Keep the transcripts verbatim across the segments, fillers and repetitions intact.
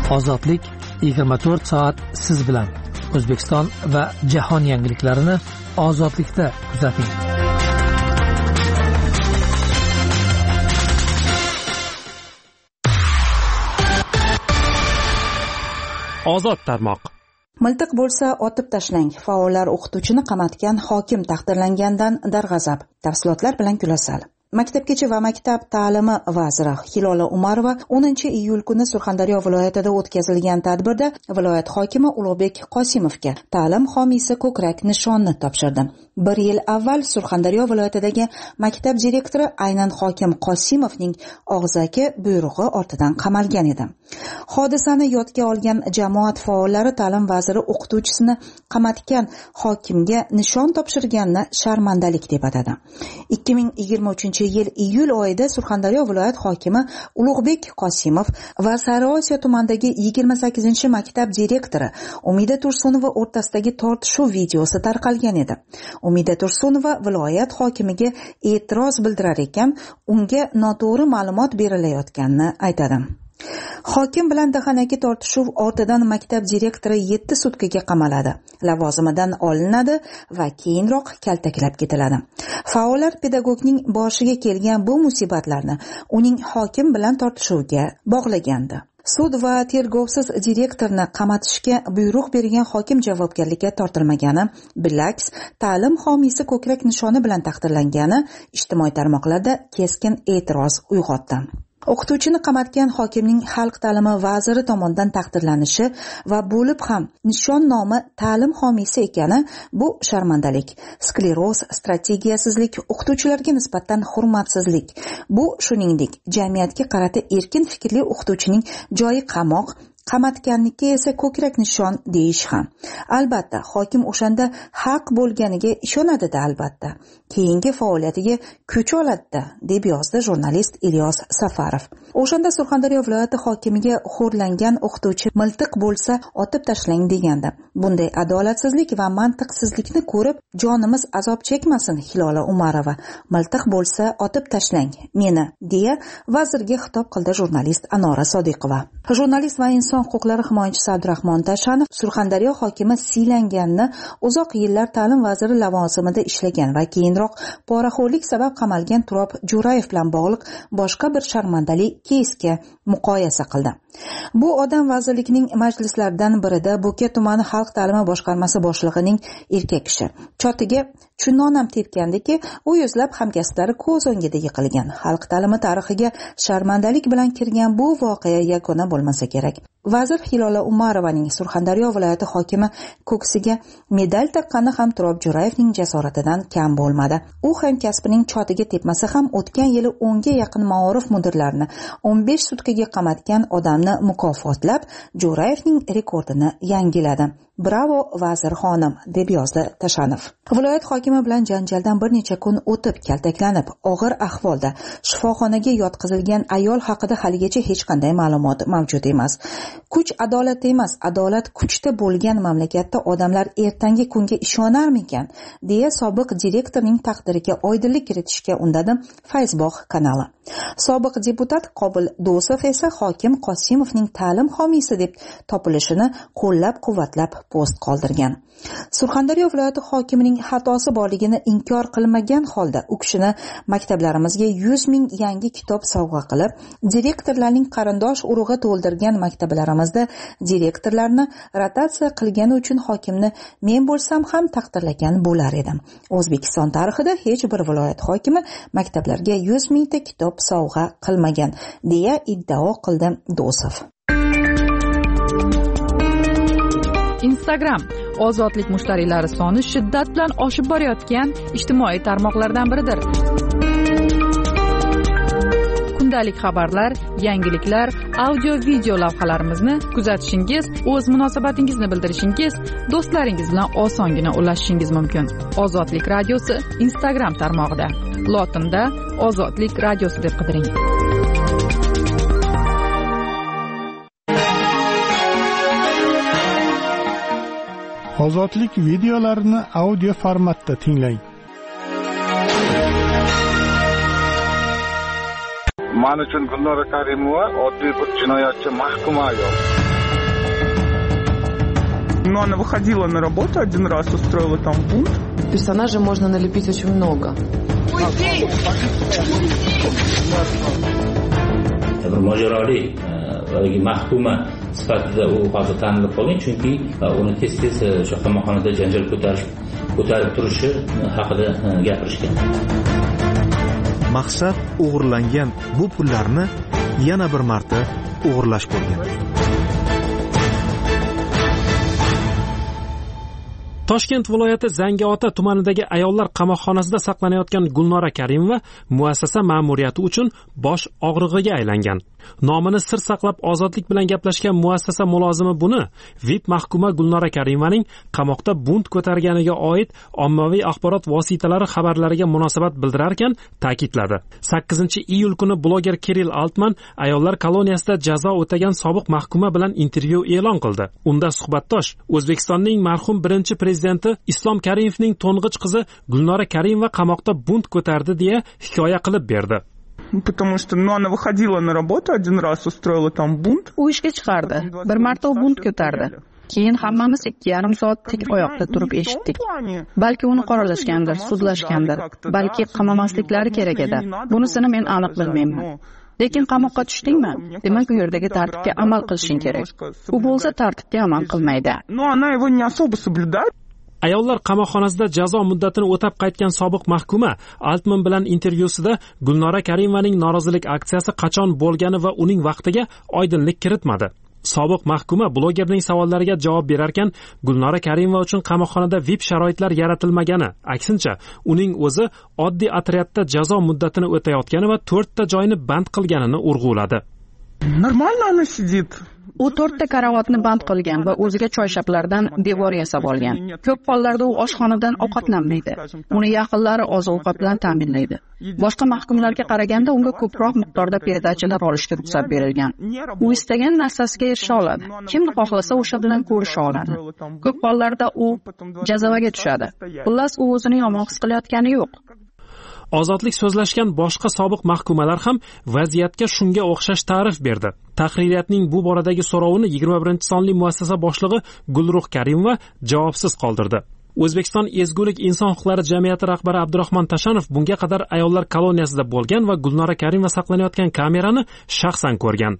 Ozodlik yigirma to'rt soat siz bilan. O'zbekiston va jahon yangiliklarini Ozodlikda kuzating. Ozod tarmoq. Miltiq bo'lsa otib tashlang. Faollar o'qituvchini qamatgan hokim taqdirlangandan darg'azab. Tafsilotlar bilan Gulasal. Maktabgacha va maktab ta'limi vaziri Hilola Umarova o'ninchi iyul kuni Surxondaryo viloyatida o'tkazilgan tadbirda viloyat hokimi Ulug'bek Qosimovga ta'lim homiysi ko'krak nishonni topshirdi. Bir yil avval Surxondaryo viloyatidagi maktab direktori aynan hokim Qosimovning og'zaki buyrug'i ortidan qamalgan edi. Hodisani yodga olgan jamoat faollari ta'lim vaziri o'qituvchisini qamatgan hokimga nishon topshirganni sharmandalik deb atadi. ikki ming yigirma uchinchi yil iyul oyida Surxondaryo viloyat hokimi Ulug'bek Qosimov va Sariosiyo tumanidagi yigirma sakkizinchi maktab direktori Umida Tursunova o'rtasidagi tortishuv videosi tarqalgan edi. Umida Tursunova viloyat hokimiga e'tiroz bildirar ekan, unga noto'g'ri ma'lumot berilayotganini aytadi. Hokim bilan dahanaki tortishuv ortidan maktab direktori yetti sutkaga qamaladi, lavozimidan olinadi va keyinroq kaltaklab ketiladi. Faollar pedagogning boshiga kelgan bu musibatlarni uning hokim bilan tortishuvga bog'lagandi. Sud va tergovsiz direktorni qamatishga buyruq bergan hokim javobgarlikka tortilmagani, bilaks ta'lim homiysi ko'krak nishoni bilan taqdirlangani ijtimoiy tarmoqlarda keskin e'tiroz uyg'otdi. O'qituvchini qamatgan hokimning xalq ta'limi vaziri tomonidan taqdirlanishi va bo'lib ham nishon nomi ta'lim homiysi ekani bu sharmandalik, skleroz, strategiyasizlik, o'qituvchilarga nisbatan hurmatsizlik. Bu shuningdek jamiyatga qarata erkin fikrli o'qituvchining joyi qamoq, qamatganniki esa ko'krak nishon deyish ham. Albatta, hokim o'shanda haq bo'lganiga ishonadi-da albatta. Keyingi faoliyatiga kuch oladi-da, deb yozdi jurnalist Ilyos Safarov. O'shanda Surxondaryo viloyati hokimiga xo'rlangan o'qituvchi miltiq bo'lsa otib tashlang degandi. Bunday adolatsizlik va mantiqsizlikni ko'rib jonimiz azob chekmasin Hilola Umarova. Miltiq bo'lsa otib tashlang meni, deya vazirga xitob qildi jurnalist Anora Sodiqova. Jurnalist va inson huquqlari himoyachisi Abdurahmon Tashanov Surxondaryo hokimi siylanganini, uzoq yillar ta'lim vaziri lavozimida ishlagan va keyinroq poraxo'rlik sabab qamalgan Turob Jo'rayev bilan bog'liq boshqa bir sharmandali keysga muqoyasa qildi. Bu odam vazirlikning majlislaridan birida Bo'ka tumani xalq ta'limi boshqarmasi boshlig'ining erkak kishi chotiga chunonam tepgandiki, u yuzlab hamkasblari ko'z o'ngida yiqilgan. Xalq ta'limi tarixiga sharmandalik bilan kirgan bu voqea yakuna bo'lmasa kerak. Vazir Hilola Umarovaning Surxondaryo viloyati hokimi ko'ksiga medal taqqani ham Turob Jo'rayevning jasoratidan kam bo'lmadi. U hamkasbining chotiga tepmasa ham o'tgan yili o'nga yaqin ma'orif mudirlarini o'n besh sutkaga qamatgan odamni mukofotlab, Jo'rayevning rekordini yangiladi. Bravo vazir xonim, deb yozdi Tashanov. Viloyat hokimi bilan janjaldan bir necha kun o'tib kaltaklanib, og'ir ahvolda shifoxonaga yotqizilgan ayol haqida haligacha hech qanday ma'lumot mavjud emas. Kuch adolat emas, adolat kuchda bo'lgan mamlakatda odamlar ertangi kunga ishonarmikan, deya sobiq direktorning taqdiriga oydinlik kiritishga undadi Fayzbog' kanali. Sobiq deputat Qobil Do'sov esa hokim Qosimovning ta'lim homiysi deb topilishini qo'llab-quvvatlab post qoldirgan. Surxondaryo viloyati hokimining xatosi borligini inkor qilmagan holda u kishini maktablarimizga yuz ming yangi kitob sovg'a qilib, direktorlarning qarindosh urug'i to'ldirgan maktablarimizda direktorlarni rotatsiya qilgani uchun hokimni men bo'lsam ham taqdirlagan bo'lar edim. O'zbekiston tarixida hech bir viloyat hokimi maktablarga yuz mingta kitob sovg'a qilmagan, deya iddao qildi Do'sov. Instagram ozodlik mushtariylari soni shiddat bilan oshib borayotgan ijtimoiy tarmoqlardan biridir. Kundalik xabarlar, yangiliklar, audio-video lavhalarimizni kuzatishingiz, o'z munosabatingizni bildirishingiz, do'stlaringiz bilan osongina ulashishingiz mumkin. Ozodlik radiosi Instagram tarmog'ida. Lotinda Ozodlik radiosi deb qidiring. Ozodlik videolarini audio formatda tinglang. Men uchun Gulnora Karimova oddiy bir jinoyatchi mahkum ayol. но она выходила на работу один раз, устроила там бунт. Персонажей можно налепить очень много. Bir mojaroli haligi mahkuma sifatida u hozir tanilib qolgan, chunki uni tez-tez o'sha qamoqxonada janjal ko'tarish ko'tarib turishi haqida gapirishgan. Maqsad o'g'irlangan bu pullarni yana bir marta o'g'irlash bo'lgan. Toshkent viloyati Zangiota tumanidagi ayollar qamoqxonasida saqlanayotgan Gulnora Karimova muassasa ma'muriyati uchun bosh og'rig'iga aylangan. Nomini sir saqlab ozodlik bilan gaplashgan muassasa mulozimi buni V I P mahkuma Gulnora Karimovaning qamoqda bunt ko'targaniga oid ommaviy axborot vositalari xabarlariga munosabat bildirar ekan ta'kidladi. sakkizinchi iyul kuni bloger Kirill Altman ayollar koloniyasida jazo o'tagan sobiq mahkuma bilan intervyu e'lon qildi. Unda suhbatdosh O'zbekistonning marhum birinchi prezidenti Islom Karimovning to'ng'ich qizi Gulnora Karimova qamoqda bunt ko'tardi deya hikoya qilib berdi. Потому что, ну, она выходила на работу один раз, устроила там бунт. U ishga chiqardi. Bir marta u bunt ko'tardi. Keyin hammamiz ikki yarim soat tik oyoqda turib eshitdik. Balki uni qoralashgandir, sudlashgandir, balki qamamasliklari kerak edi. Bunisini men aniq bilmayman. Lekin qamoqqa tushdingmi? Demak, u yerdagi tartibga amal qilishing kerak. U bo'lsa tartibga amal qilmaydi. Но она его не особо соблюдает. Ayollar qamoqxonasida jazo muddatini o'tab qaytgan sobiq mahkuma Altman bilan intervyusida Gulnora Karimovaning norozilik aksiyasi qachon bo'lgani va uning vaqtiga oydinlik kiritmadi. Sobiq mahkuma blogerning savollariga javob berar ekan, Gulnora Karimova uchun qamoqxonada V I P sharoitlar yaratilmagani, aksincha, uning o'zi oddiy otryadda jazo muddatini o'tayotgani va to'rtta joyni band qilganini urg'uladi. Нормально она сидит. U to'rtta karavotni band qilgan va o'ziga choyshablardan devor yasab olgan. Ko'p hollarda u oshxonadan ovqatlanmaydi. Uni yaqinlari oziq-ovqat bilan ta'minlaydi. Boshqa mahkumlarga qaraganda unga ko'proq miqdorda perdachilar olishga ruxsat berilgan. U istagan narsasiga erisha oladi. Kimni xohlasa o'sha bilan ko'risha oladi. Ko'p hollarda u jazavaga tushadi. Xullas, u o'zini yomon his qilayotgani yo'q. Ozodlik so'zlashgan boshqa sobiq mahkumalar ham vaziyatga shunga o'xshash ta'rif berdi. Tahririyatning bu boradagi so'rovini yigirma birinchi sonli muassasa boshlig'i Gulruh Karimova javobsiz qoldirdi. O'zbekiston ezgulik inson huquqlari jamiyati rahbari Abdurahmon Tashanov bunga qadar ayollar koloniyasida bo'lgan va Gulnora Karimova saqlanayotgan kamerani shaxsan ko'rgan.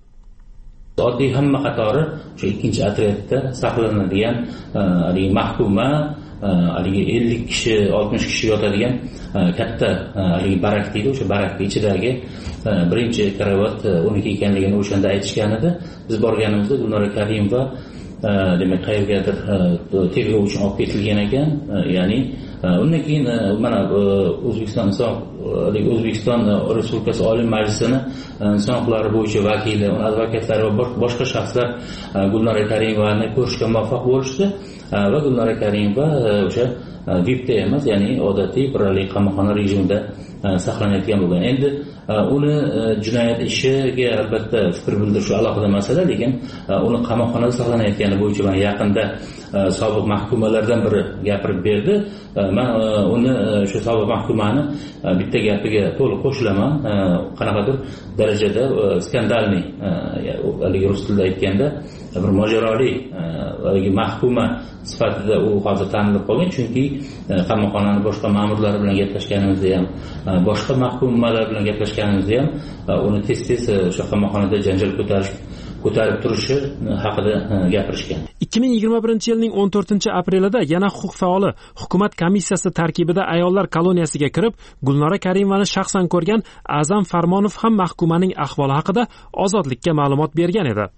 Oddiy hamma qatori o'sha ikkinchi otryadda saqlanadigan haligi mahkuma, haligi ellik kishi, oltmish kishi yotadigan katta haligi barak deydi, o'sha barakning ichidagi birinchi karavot uniki ekanligini o'shanda aytishgan edi. Biz borganimizda Gulnora Karimova demak qayergadir tergov uchun olib ketilgan ekan, ya'ni undan keyin mana O'zbekiston inson O'zbekiston Respublikasi Oliy Majlisining inson huquqlari bo'yicha vakili, advokatlari va boshqa shaxslar Gulnora Karimovani ko'rishga muvaffaq bo'lishdi va Gulnora Karimova o'sha V I P da emas, ya'ni odatiy bir qamoqxona rejimida saqlanayotgan bo'lgan. Endi uni jinoyat ishiga albatta fikr bildirish alohida masala, lekin uni qamoqxonada saqlanayotgani bo'yicha men yaqinda sobiq mahkumalardan biri gapirib berdi. Men uni shu sobiq mahkumani bitta gapiga to'liq qo'shilaman. Qanaqadir darajada skandalniy, haligi rus tilida aytganda bir mojaroli haligi mahkuma sifatida u hozir tanilib qolgan, chunki qamoqxonani boshqa ma'murlar bilan gaplashganimizda ham, boshqa mahkumalar bilan gaplashganimizda ham uni tez-tez o'sha qamoqxonada janjal ko'tarish ko'tarib turishi haqida gapirishgan. ikki ming yigirma birinchi yilning o'n to'rtinchi aprelida yana huquq faoli hukumat komissiyasi tarkibida ayollar koloniyasiga kirib, Gulnora Karimovani shaxsan ko'rgan A'zam Farmonov ham mahkumaning ahvoli haqida ozodlikka ma'lumot bergan edi.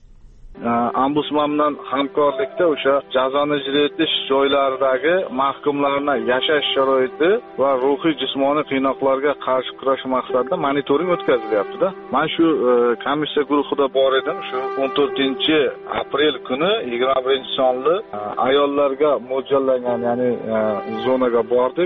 Ombudsman bilan hamkorlikda o'sha jazoni ijro etish joylaridagi mahkumlarning yashash sharoiti va ruhiy jismoniy qiynoqlarga qarshi kurash maqsadida monitoring o'tkazilyapti-da. Men shu komissiya guruhida bor edim. Shu o'n to'rtinchi aprel kuni yigirma birinchi sonli ayollarga mo'ljallangan, ya'ni zonaga bordik.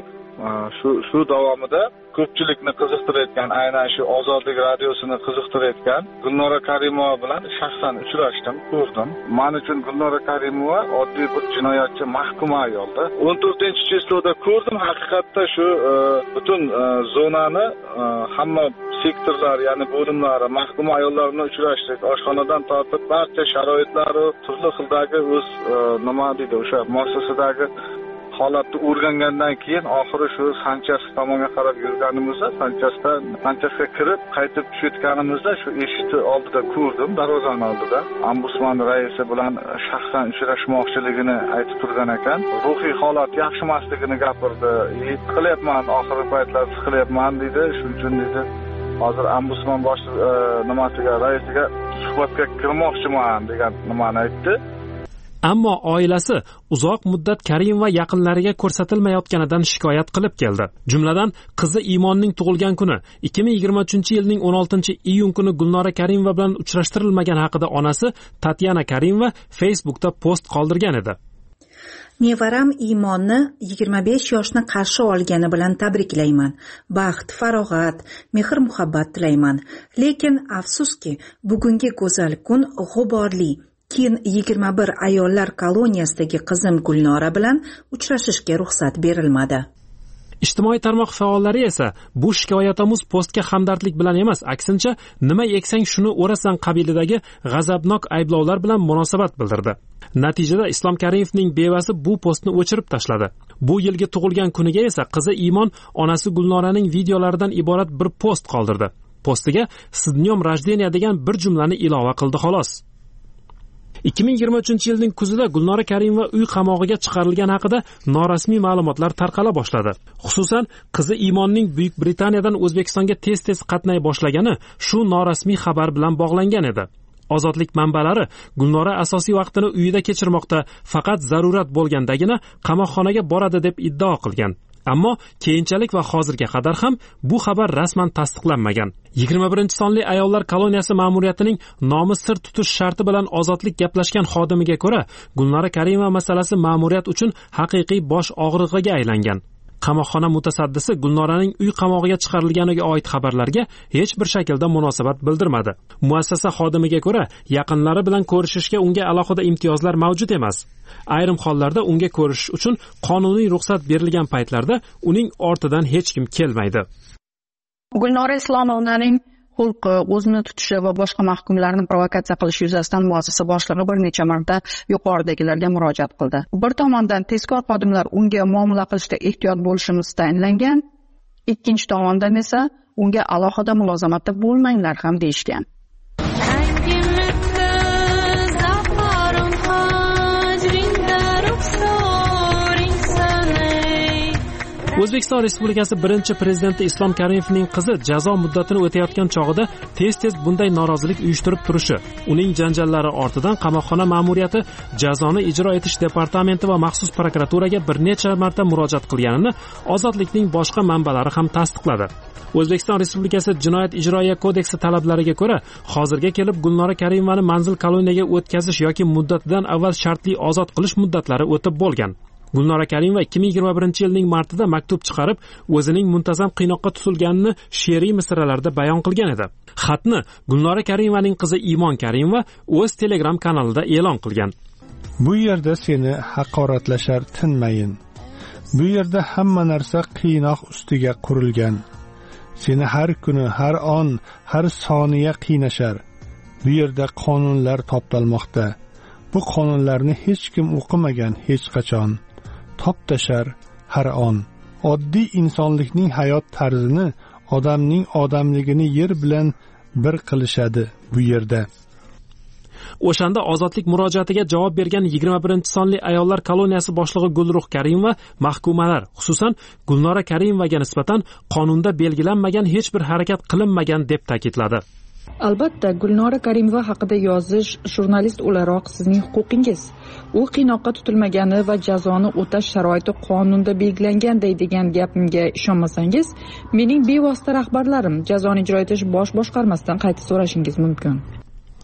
shu shu davomida ko'pchilikni qiziqtirayotgan, aynan shu ozodlik radiosini qiziqtirayotgan Gulnora Karimova bilan shaxsan uchrashdim, ko'rdim. Men uchun Gulnora Karimova oddiy bir jinoyatchi, mahkum ayolda. o'n to'rtinchi cheslovda ko'rdim, haqiqatda shu butun zonani hamma sektorlar, ya'ni bo'limlari, mahkum ayollarni uchrashdik. Oshxonadan tortib barcha sharoitlari, turli xildagi o'z nima deydi, o'sha muassasadagi holatni o'rgangandan keyin oxiri shu Sanchas tomonga qarab yurganimizda, Sanchasda Sanchasga kirib qaytib tushayotganimizda shu eshikni oldida ko'rdim, darvozani oldida. Ombudsman raisi bilan shaxsan uchrashmoqchiligini aytib turgan ekan. Ruhiy holat yaxshi emasligini gapirdi. Siqilyapman, oxirgi paytlar siqilyapman dedi. Shuning uchun dedi, hozir ombudsman bosh nimasiga, raisiga suhbatga kirmoqchiman degan nimani aytdi. Ammo oilasi uzoq muddat Karim va yaqinlariga ko'rsatilmayotganidan shikoyat qilib keldi. Jumladan, qizi Imonning tug'ilgan kuni ikki ming yigirma uchinchi yilning o'n oltinchi iyun kuni Gulnora Karimova bilan uchrashtirilmagan haqida onasi Tatyana Karimova Facebookda post qoldirgan edi. Nevaram Imonni yigirma besh yoshni qarshi olgani bilan tabriklayman. Baxt, farog'at, mehr-muhabbat tilayman. Lekin afsuski, bugungi go'zal kun g'uborli. Keyin yigirma bir ayollar koloniyasidagi qizim Gulnora bilan uchrashishga ruxsat berilmadi. Ijtimoiy tarmoq faollari esa bu shikoyatomuz postga hamdardlik bilan emas, aksincha nima eksang shuni o'rasan qabilidagi g'azabnok ayblovlar bilan munosabat bildirdi. Natijada Islom Karimovning bevasi bu postni o'chirib tashladi. Bu yilgi tug'ilgan kuniga esa qizi Imon onasi Gulnoraning videolaridan iborat bir post qoldirdi. Postiga "S dnyom rождения" degan bir jumlani ilova qildi xolos. ikki ming yigirma uchinchi yilning kuzida Gulnora Karimova uy qamog'iga chiqarilgani haqida norasmiy ma'lumotlar tarqala boshladi. Xususan, qizi Imonning Buyuk Britaniyadan O'zbekistonga tez-tez qatnay boshlagani shu norasmiy xabar bilan bog'langan edi. Ozodlik manbalari Gulnora asosiy vaqtini uyida kechirmoqda, faqat zarurat bo'lgandagina qamoqxonaga boradi deb iddao qilgan. Ammo keyinchalik va hozirga qadar ham bu xabar rasman tasdiqlanmagan. yigirma birinchi sonli ayollar koloniyasi ma'muriyatining nomi sir tutish sharti bilan ozodlik gaplashgan xodimiga ko'ra, Gulnora Karimova masalasi ma'muriyat uchun haqiqiy bosh og'rig'iga aylangan. Qamoqxona mutasaddisi Gulnoraning uy qamog'iga chiqarilganiga oid xabarlarga hech bir shaklda munosabat bildirmadi. Muassasa xodimiga ko'ra, yaqinlari bilan ko'rishishga unga alohida imtiyozlar mavjud emas. Ayrim hollarda unga ko'rishish uchun qonuniy ruxsat berilgan paytlarda uning ortidan hech kim kelmaydi. Gulnora Islomovnaning xulqi, o'zini tutishi va boshqa mahkumlarni provokatsiya qilish yuzasidan muassasa boshlig'i bir necha marta yuqoridagilarga murojaat qildi. Bir tomondan tezkor xodimlar unga muomala qilishda ehtiyot bo'lishimiz tayinlangan, ikkinchi tomondan esa unga alohida mulozamatda bo'lmanglar ham deyishgan. O'zbekiston Respublikasi birinchi prezidenti Islom Karimovning qizi jazo muddatini o'tayotgan chog'ida tez-tez bunday norozilik uyushtirib turishi, uning janjallari ortidan qamoqxona ma'muriyati jazoni ijro etish departamenti va maxsus prokuraturaga bir necha marta murojaat qilganini Ozodlikning boshqa manbalari ham tasdiqladi. O'zbekiston Respublikasi Jinoyat ijroiya kodeksi talablariga ko'ra, hozirga kelib Gulnora Karimovani manzil koloniyaga o'tkazish yoki muddatidan avval shartli ozod qilish muddatlari o'tib bo'lgan. Gulnora Karimova ikki ming yigirma birinchi yilning martida maktub chiqarib, o'zining muntazam qiynoqqa tutilganini she'riy misralarda bayon qilgan edi. Xatni Gulnora Karimovaning qizi Imon Karimova o'z Telegram kanalida e'lon qilgan. Bu yerda seni haqoratlashar tinmayin. Bu yerda hamma narsa qiynoq ustiga qurilgan. Seni har kuni, har on, har soniya qiynashar. Bu yerda qonunlar toptalmoqda. Bu qonunlarni hech kim o'qimagan hech qachon. Toptashar har on. Oddiy insonlikning hayot tarzini, odamning odamligini yer bilan bir qilishadi bu yerda. O'shanda ozodlik murojaatiga javob bergan yigirma birinchi sonli ayollar koloniyasi boshlig'i Gulruh Karimova mahkumalar, xususan Gulnora Karimovaga nisbatan qonunda belgilanmagan hech bir harakat qilinmagan deb ta'kidladi. Albatta, Gulnora Karimova haqida yozish jurnalist o'laroq sizning huquqingiz. U qiynoqqa tutilmagani va jazoni o'tash sharoiti qonunda belgilangan deydigan gapimga ishonmasangiz, mening bevosita rahbarlarim jazoni ijro etish bosh boshqarmasidan qayta so'rashingiz mumkin.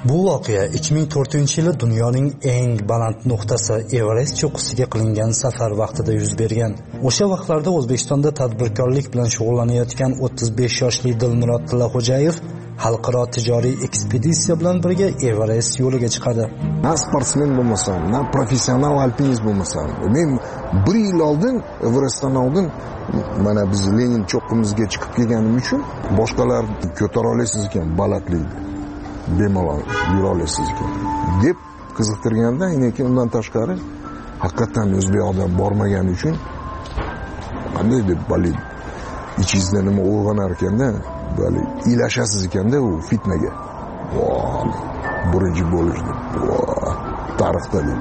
Bu voqea ikki ming to'rtinchi yili dunyoning eng baland nuqtasi Everest cho'qqisiga qilingan safar vaqtida yuz bergan. O'sha vaqtlarda O'zbekistonda tadbirkorlik bilan shug'ullanayotgan o'ttiz besh yoshli Dilmurod Tillaxo'jayev xalqaro tijoriy ekspeditsiya bilan birga Everest yo'liga chiqadi. Na sportsmen bo'lmasam, na professional alpinist bo'lmasam, men bir yil oldin Everestdan oldin mana biz Lenin cho'qqimizga chiqib kelganim uchun boshqalar ko'tara olasiz ekan balandlikni. Bemalol yura olasiz ekan deb qiziqtirganda, lekin undan tashqari haqiqatan o'zbek odam bormagani uchun qanday deb bali ichingizda nima uyg'onar ekanda, bali ilashasiz ekanda u fitnaga. Voy, birinchi bo'lish deb. Voy, tarixda deb.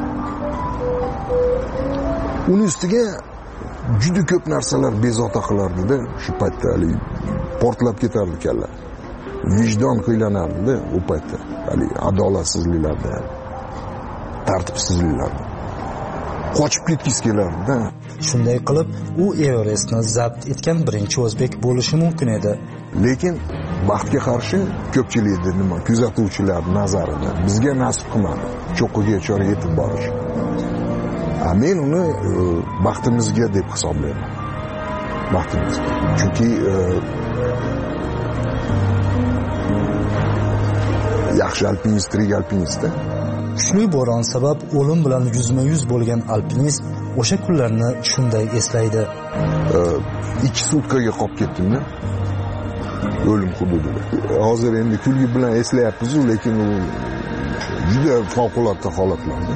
Uning ustiga juda ko'p narsalar bezovta qilardi-da, shu paytda hali portlab ketardi kalla. Vijdon qiynanardi u paytda. Hali adolatsizliklarda, tartibsizliklarda. Qochib ketgis kelardi-da. Shunday qilib, u Everestni zabt etgan birinchi o'zbek bo'lishi mumkin edi. Lekin baxtga qarshi ko'pchilikda nima kuzatuvchilar nazarida bizga nasib qilmadi cho'qqiga chor yetib borish. A men uni e, baxtimizga deb hisoblayman. Baxtimizga. Chunki e, yaxshi alpinist, tirik alpinist. Kuchli bo'ron sabab o'lim bilan yuzma-yuz bo'lgan alpinist o'sha kunlarni shunday eslaydi. E, ikki sutkaga qolib ketdim-da. O'lim hududida. Hozir endi kulgi bilan eslayapmiz, lekin u juda favqulodda holatlarda.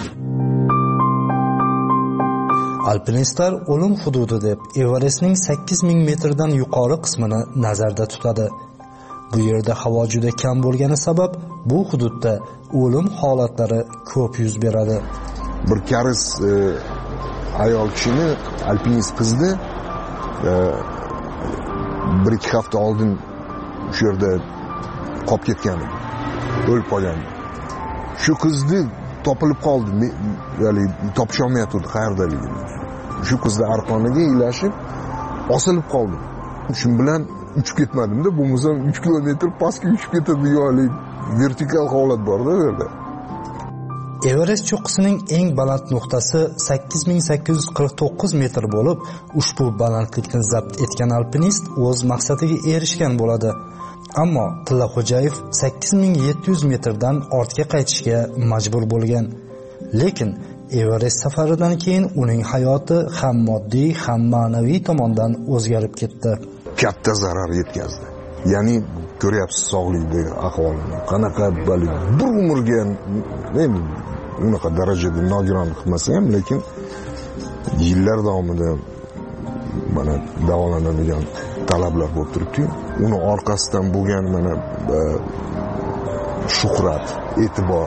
Alpinistlar o'lim hududi deb Everestning sakkiz ming metrdan yuqori qismini nazarda tutadi. Bu yerda havo juda kam bo'lgani sabab bu hududda o'lim holatlari ko'p yuz beradi. Bir karis e, ayol kishini alpinist qizni e, bir ikki hafta oldin shu yerda qolib ketgan, o'lib qolgan. Shu qizni topilib qoldi, ya'ni topisha olmayotdi qayerdaligini. Shu qizni arqoniga ilashib osilib qoldi. Shun bilan uchib ketmadim-da, bo'lmasa uch kilometr pastga uchib ketadi, ya'ni vertikal holat bor-da bu yerda. Everest cho'qqisining eng baland nuqtasi sakkiz ming sakkiz yuz qirq to'qqiz metr bo'lib, ushbu balandlikni zabt etgan alpinist o'z maqsadiga erishgan bo'ladi. Ammo Tillaxo'jayev sakkiz ming yetti yuz metrdan ortga qaytishga majbur bo'lgan. Lekin Everest safaridan keyin uning hayoti ham moddiy, ham ma'naviy tomondan o'zgarib ketdi. Katta zarar yetkazdi. Ya'ni ko'ryapsiz sog'likdagi ahvolini. Qanaqa bali bir umrga endi unaqa darajada nogiron qilmasa ham, lekin yillar davomida mana davolanadigan talablar bo'lib turibdi. Uni orqasidan bo'lgan mana shuhrat, e'tibor,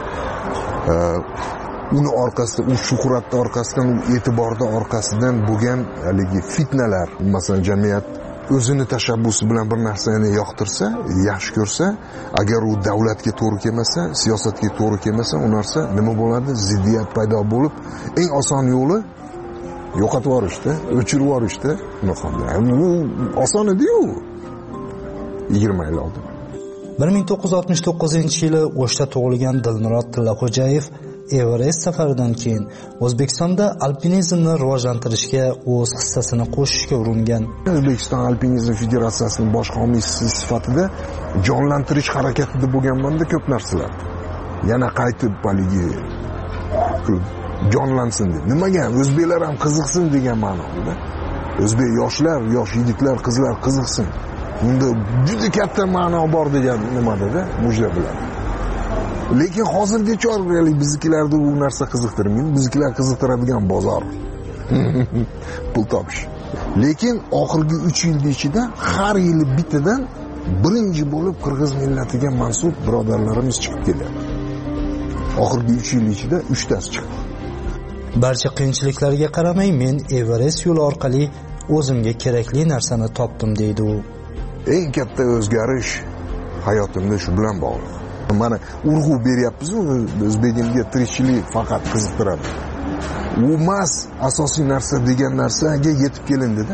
uni orqasida, u shuhratni orqasidan, u e'tiborda orqasidan bo'lgan haligi fitnalar, masalan jamiyat o'zini tashabbusi bilan bir narsani yoqtirsa, yaxshi ko'rsa, agar u davlatga to'g'ri kelmasa, siyosatga to'g'ri kelmasa, u narsa nima bo'ladi? Ziddiyat paydo bo'lib, eng oson yo'li yo'qotib yuborishda, o'chirib yuborishda. Bu oson edi-yu. yigirma yil oldin. bir ming to'qqiz yuz oltmish to'qqizinchi yili O'shda tug'ilgan Dilmurod Tillaxo'jayev Everest safaridan keyin O'zbekistonda alpinizmni rivojlantirishga o'z hissasini qo'shishga uringan. O'zbekiston Alpinizm Federatsiyasining bosh homiysi sifatida jonlantirish harakatida bo'lganman-da ko'p narsalar. Yana qaytib baligi jonlansin deb. Nimaga? O'zbeklar ham qiziqsin degan ma'noda. O'zbek yoshlar, yosh yigitlar, qizlar qiziqsin. Bunda juda katta ma'no bor degan nimada-da, mujda bilan. Lekin hozirgacha biznikilarda u narsa qiziqtirmaydi. Biznikilar qiziqtiradigan bozor. Pul topish. Lekin oxirgi uch yil ichida har yili bittadan birinchi bo'lib qirg'iz millatiga mansub birodarlarimiz chiqib keladi. Oxirgi uch yil ichida uchtasi chiqdi. Barcha qiyinchiliklarga qaramay men Everest yo'li orqali o'zimga kerakli narsani topdim deydi u. Eng katta o'zgarish hayotimda shu bilan bog'liq. Mana urg'u beryapmiz, o'zbegimga tirikchilik faqat qiziqtiradi. U emas asosiy narsa degan narsaga yetib kelindi-da.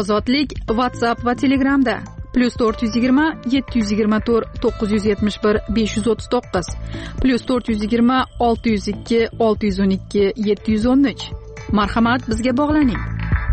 Ozodlik WhatsApp va Telegramda plus to'rt yuz yigirma yetti yuz yigirma to'rt to'qqiz yuz yetmish bir besh yuz o'ttiz to'qqiz plus to'rt yuz yigirma olti yuz ikki olti yuz o'n ikki yetti yuz o'n uch. Marhamat, bizga bog'laning.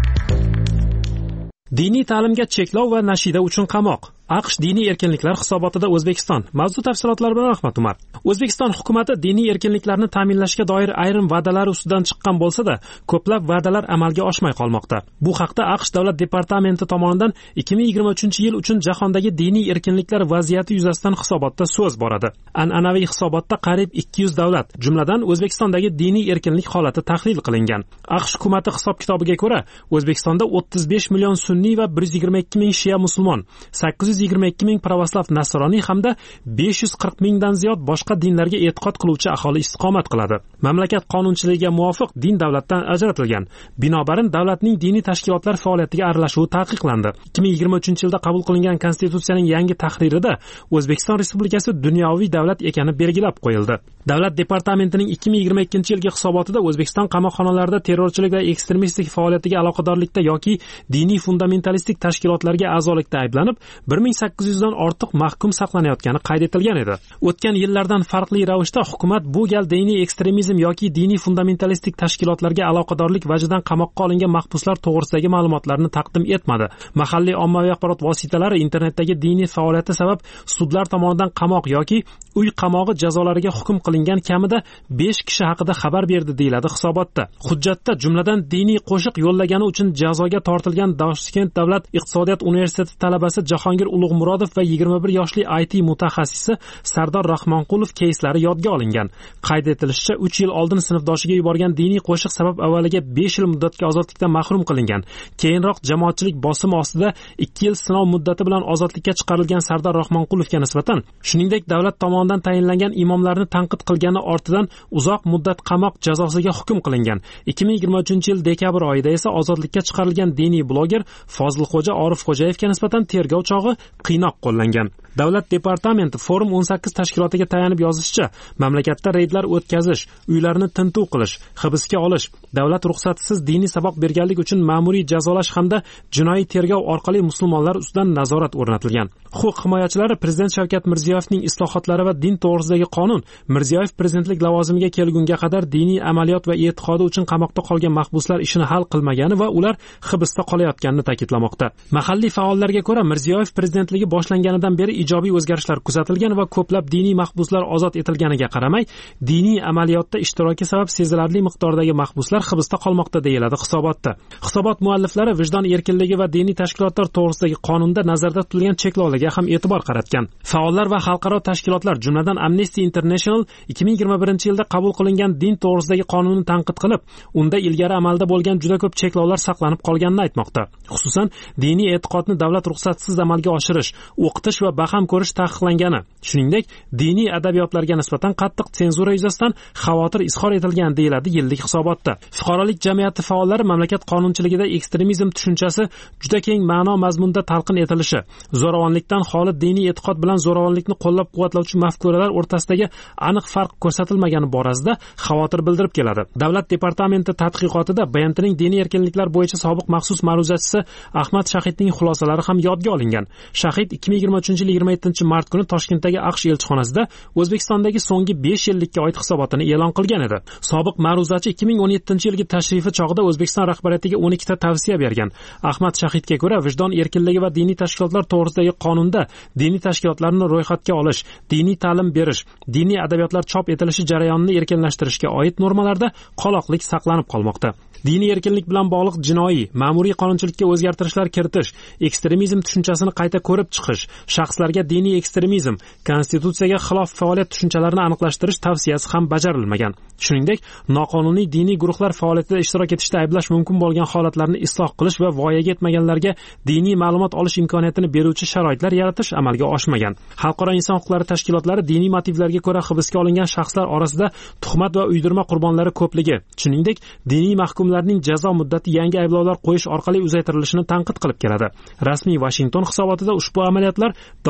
Diniy ta'limga cheklov va nashida uchun qamoq. AQSh diniy erkinliklar hisobotida O'zbekiston. Mavzu tafsilotlari bilan Rahmat Umar. O'zbekiston hukumatı diniy erkinliklarni ta'minlashga doir ayrim va'dalar ustidan chiqqan bo'lsa-da, ko'plab va'dalar amalga oshmay qolmoqda. Bu haqda AQSh davlat departamenti tomonidan ikki ming yigirma uchinchi yil uchun jahondagi diniy erkinliklar vaziyati yuzasidan hisobotda so'z boradi. An'anaviy hisobotda qariyb ikki yuz davlat, jumladan O'zbekistondagi diniy erkinlik holati tahlil qilingan. AQSh hukumatı hisob-kitobiga ko'ra, O'zbekistonda o'ttiz besh million sunniy va bir yuz yigirma ikki ming shiya musulmon, sakkiz yuz yigirma ikki ming pravoslav nasroniy hamda besh yuz qirq mingdan ziyod boshqa dinlarga e'tiqod qiluvchi aholi istiqomat qiladi. Mamlakat qonunchiligiga muvofiq din davlatdan ajratilgan. Binobarin davlatning diniy tashkilotlar faoliyatiga aralashuvi taqiqlandi. ikki ming yigirma uchinchi yilda qabul qilingan konstitutsiyaning yangi tahririda O'zbekiston Respublikasi dunyoviy davlat ekani belgilab qo'yildi. Davlat departamentining ikki ming yigirma ikkinchi yilgi hisobotida O'zbekiston qamoqxonalarida terrorchilik va ekstremistik faoliyatiga aloqadorlikda yoki diniy fundamentalistik tashkilotlarga a'zolikda ayblanib bir ming sakkiz yuzdan ortiq mahkum saqlanayotgani qayd etilgan edi. O'tgan yillardan farqli ravishda hukumat bu gal diniy ekstremizm yoki diniy fundamentalistik tashkilotlarga aloqadorlik vajidan qamoqqa olingan mahbuslar to'g'risidagi ma'lumotlarni taqdim etmadi. Mahalliy ommaviy axborot vositalari internetdagi diniy faoliyati sabab sudlar tomonidan qamoq yoki uy qamog'i jazolariga hukm qilingan kamida besh kishi haqida xabar berdi deyiladi hisobotda. Hujjatda jumladan diniy qo'shiq yo'llagani uchun jazoga tortilgan Toshkent davlat iqtisodiyot universiteti talabasi Jahongir Ulug'murodov va yigirma bir yoshli I T mutaxassisi Sardor Rahmonqulov keyslari yodga olingan. Qayd etilishicha, uch yil oldin sinfdoshiga yuborgan diniy qo'shiq sabab avvaliga besh yil muddatga ozodlikdan mahrum qilingan. Keyinroq jamoatchilik bosimi ostida ikki yil sinov muddati bilan ozodlikka chiqarilgan Sardor Rahmonqulovga nisbatan, shuningdek davlat tomonidan tayinlangan imomlarni tanqid qilgani ortidan uzoq muddat qamoq jazosiga hukm qilingan. ikki ming yigirma uchinchi yil dekabr oyida esa ozodlikka chiqarilgan diniy bloger Fozilxo'ja Orifxo'jayevga nisbatan tergov chog'i qiynoq qo'llangan. Davlat departamenti Forum o'n sakkiz tashkilotiga tayanib yozishicha, mamlakatda reydlar o'tkazish, uylarni tintuv qilish, hibsga olish, davlat ruxsatisiz diniy saboq berganlik uchun ma'muriy jazolash hamda jinoiy tergov orqali musulmonlar ustidan nazorat o'rnatilgan. Huquq himoyachilari Prezident Shavkat Mirziyoyevning islohotlari va din to'g'risidagi qonun Mirziyoyev prezidentlik lavozimiga kelgunga qadar diniy amaliyot va e'tiqodi uchun qamoqda qolgan mahbuslar ishini hal qilmagani va ular hibsda qolayotganini ta'kidlamoqda. Mahalliy faollarga ko'ra, Mirziyoyev prezidentligi boshlanganidan beri ijobiy o'zgarishlar kuzatilgan va ko'plab diniy mahbuslar ozod etilganiga qaramay, diniy amaliyotda ishtiroki sabab sezilarli miqdordagi mahbuslar hibsda qolmoqda deyiladi hisobotda. Hisobot mualliflari vijdon erkinligi va diniy tashkilotlar to'g'risidagi qonunda nazarda tutilgan cheklovlarga ham e'tibor qaratgan. Faollar va xalqaro tashkilotlar, jumladan Amnesty International ikki ming yigirma birinchi yilda qabul qilingan din to'g'risidagi qonunni tanqid qilib, unda ilgari amalda bo'lgan juda ko'p cheklovlar saqlanib qolganini aytmoqda. Xususan, diniy e'tiqodni davlat ruxsatisiz amalga oshirish, o'qitish va baham ko'rish taqiqlangani, shuningdek, diniy adabiyotlarga nisbatan qattiq senzura yuzasidan xavotir izhor etilgan deyiladi yillik hisobotda. Fuqarolik jamiyati faollari mamlakat qonunchiligida ekstremizm tushunchasi juda keng ma'no mazmunda talqin etilishi, zo'ravonlikdan xoli diniy e'tiqod bilan zo'ravonlikni qo'llab-quvvatlovchi mafkuralar o'rtasidagi aniq farq ko'rsatilmagani borasida xavotir bildirib keladi. Davlat departamenti tadqiqotida B M Tning diniy erkinliklar bo'yicha sobiq maxsus ma'ruzachisi Ahmad Shahidning xulosalari ham yodga olingan. Shahid ikki ming yigirma uchinchi yil yigirma yettinchi mart kuni Toshkentdagi AQSh elchixonasida O'zbekistondagi so'nggi besh yillikka oid hisobotini e'lon qilgan edi. Sobiq ma'ruzachi ikki ming o'n yettinchi yilgi tashrifi chog'ida O'zbekiston rahbariyatiga o'n ikkita tavsiya bergan. Ahmad Shahidga ko'ra, vijdon erkinligi va diniy tashkilotlar to'g'risidagi qonunda diniy tashkilotlarni ro'yxatga olish, diniy ta'lim berish, diniy adabiyotlar chop etilishi jarayonini erkinlashtirishga oid normalarda qoloqlik saqlanib qolmoqda. Diniy erkinlik bilan bog'liq jinoiy, ma'muriy qonunchilikka o'zgartirishlar kiritish, ekstremizm tushunchasini qayta ko'rib chiqish, shaxslarga diniy ekstremizm, konstitutsiyaga xilof faoliyat tushunchalarini aniqlashtirish tavsiyasi ham bajarilmagan. Shuningdek, noqonuniy diniy guruhlar faoliyatida ishtirok etishda ayblash mumkin bo'lgan holatlarni isloh qilish va voyaga yetmaganlarga diniy ma'lumot olish imkoniyatini beruvchi sharoitlar yaratish amalga oshmagan. Xalqaro inson huquqlari tashkilotlari diniy motivlarga ko'ra hibsga olingan shaxslar orasida tuhmat va uydirma qurbonlari ko'pligi, shuningdek, diniy mahkumlarning jazo muddati yangi ayblovlar qo'yish orqali uzaytirilishini tanqid qilib keladi. Rasmiy Washington hisobotida ushbu amaliyotlar davom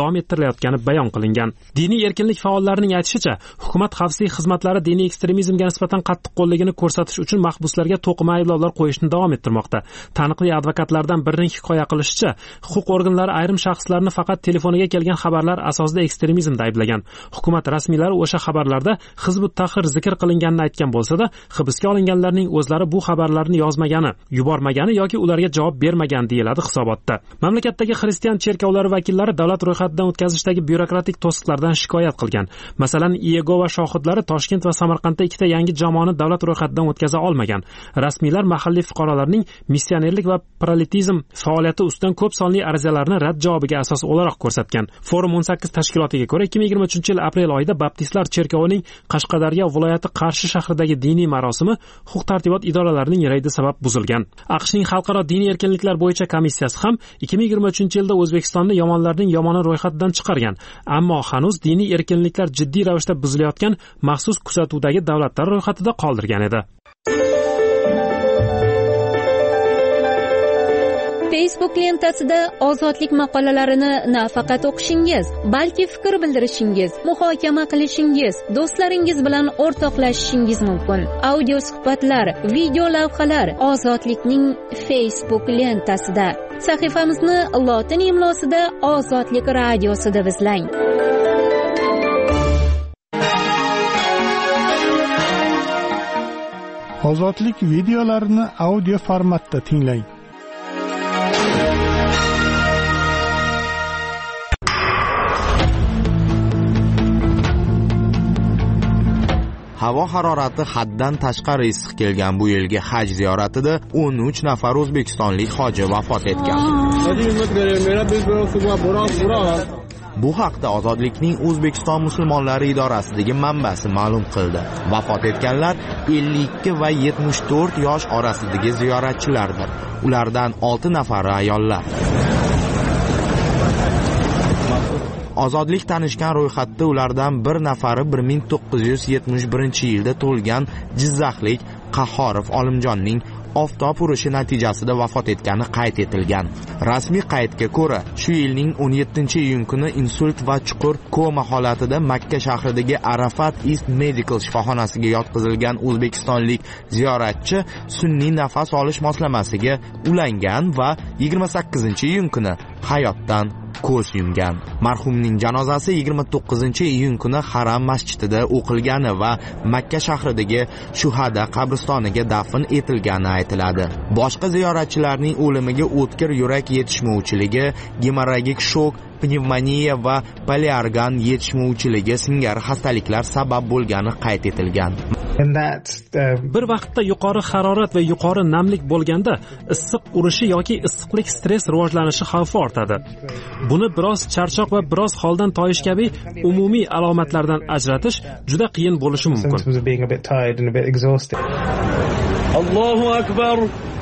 davom ettirilayotgani bayon qilingan. Diniy erkinlik faollarining aytishicha, hukumat xavfsizlik xizmatlari diniy ekstremizmga nisbatan qattiq qo'lligini ko'rsatish uchun mahbuslarga to'qima ayblovlar qo'yishni davom ettirmoqda. Taniqli advokatlardan birining hikoya qilishicha, huquq organlari ayrim shaxslarni faqat telefoniga kelgan xabarlar asosida ekstremizmda ayblagan. Hukumat rasmiylari o'sha xabarlarda Hizbut Tahrir zikr qilinganini aytgan bo'lsa-da, hibsga olinganlarning o'zlari bu xabarlarni yozmagani, yubormagani yoki ularga javob bermagan deyiladi hisobotda. Mamlakatdagi xristian cherkovlari vakillari davlat ro'yxatidan o'tkazishdagi byurokratik to'siqlardan shikoyat qilgan. Masalan, Iyegova shohidlari Toshkent va Samarqandda ikkita yangi jamoani davlat ro'yxatidan o'tkaza olmagan. Rasmiylar mahalliy fuqarolarning missionerlik va proletizm faoliyati ustidan ko'p sonli arizalarni rad javobiga asos o'laroq ko'rsatgan. Forum o'n sakkiz tashkilotiga ko'ra, ikki ming yigirma uchinchi yil aprel oyida Baptistlar cherkovining Qashqadaryo viloyati Qarshi shahridagi diniy marosimi huquq-tartibot idoralarining reydi sabab buzilgan. AQShning xalqaro diniy erkinliklar bo'yicha komissiyasi ham ikki ming yigirma uchinchi yilda O'zbekistonni yomonlarning yomoni ro'yxatidan chiqargan, ammo hanuz diniy erkinliklar jiddiy ravishda buzilayotgan maxsus kuzatuvdagi davlatlar ro'yxatida qoldirgan edi. Facebook lentasida ozodlik maqolalarini nafaqat o'qishingiz, balki fikr bildirishingiz, muhokama qilishingiz, do'stlaringiz bilan o'rtoqlashishingiz mumkin. Audio suhbatlar, video lavhalar ozodlikning Facebook lentasida. Sahifamizni lotin imlosida Ozodlik radiosi deb izlang. Ozodlik videolarini audio formatda tinglang. Havo harorati haddan tashqari issiq kelgan bu yilgi haj ziyoratida o'n uch nafar o'zbekistonlik hoji vafot etgan. Bu haqda Ozodlikning O'zbekiston musulmonlari idorasidagi manbasi ma'lum qildi. Vafot etganlar ellik ikki va yetmish to'rt yosh orasidagi ziyoratchilardir. Ulardan olti nafari ayollar. Ozodlik tanishgan ro'yxatda ulardan bir nafari bir ming to'qqiz yuz yetmish birinchi yilda tug'ilgan Jizzaxlik Qahhorov Olimjonning oftob urishi natijasida vafot etgani qayd etilgan. Rasmiy qaydga ko'ra, shu yilning o'n yettinchi iyun kuni insult va chuqur koma holatida Makka shahridagi Arafat East Medical shifoxonasiga yotqizilgan o'zbekistonlik ziyoratchi sun'iy nafas olish moslamasiga ulangan va yigirma sakkizinchi iyun kuni hayotdan ko'z yumgan. Marhumning janozasi yigirma to'qqizinchi iyun kuni Haram masjidida o'qilgani va Makka shahridagi Shuhada qabristoniga dafn etilgani aytiladi. Boshqa ziyoratchilarning o'limiga o'tkir yurak yetishmovchiligi, gemorragik shok, pnevmoniya va poliorgan yetishmovchiligi singari xastaliklar sabab bo'lgani qayd etilgan. Bir vaqtda yuqori harorat va yuqori namlik bo'lganda issiq urishi yoki issiqlik stress rivojlanishi xavfi ortadi. Buni biroz charchoq va biroz holdan toyish kabi umumiy alomatlardan ajratish juda qiyin bo'lishi mumkin. Allohu akbar.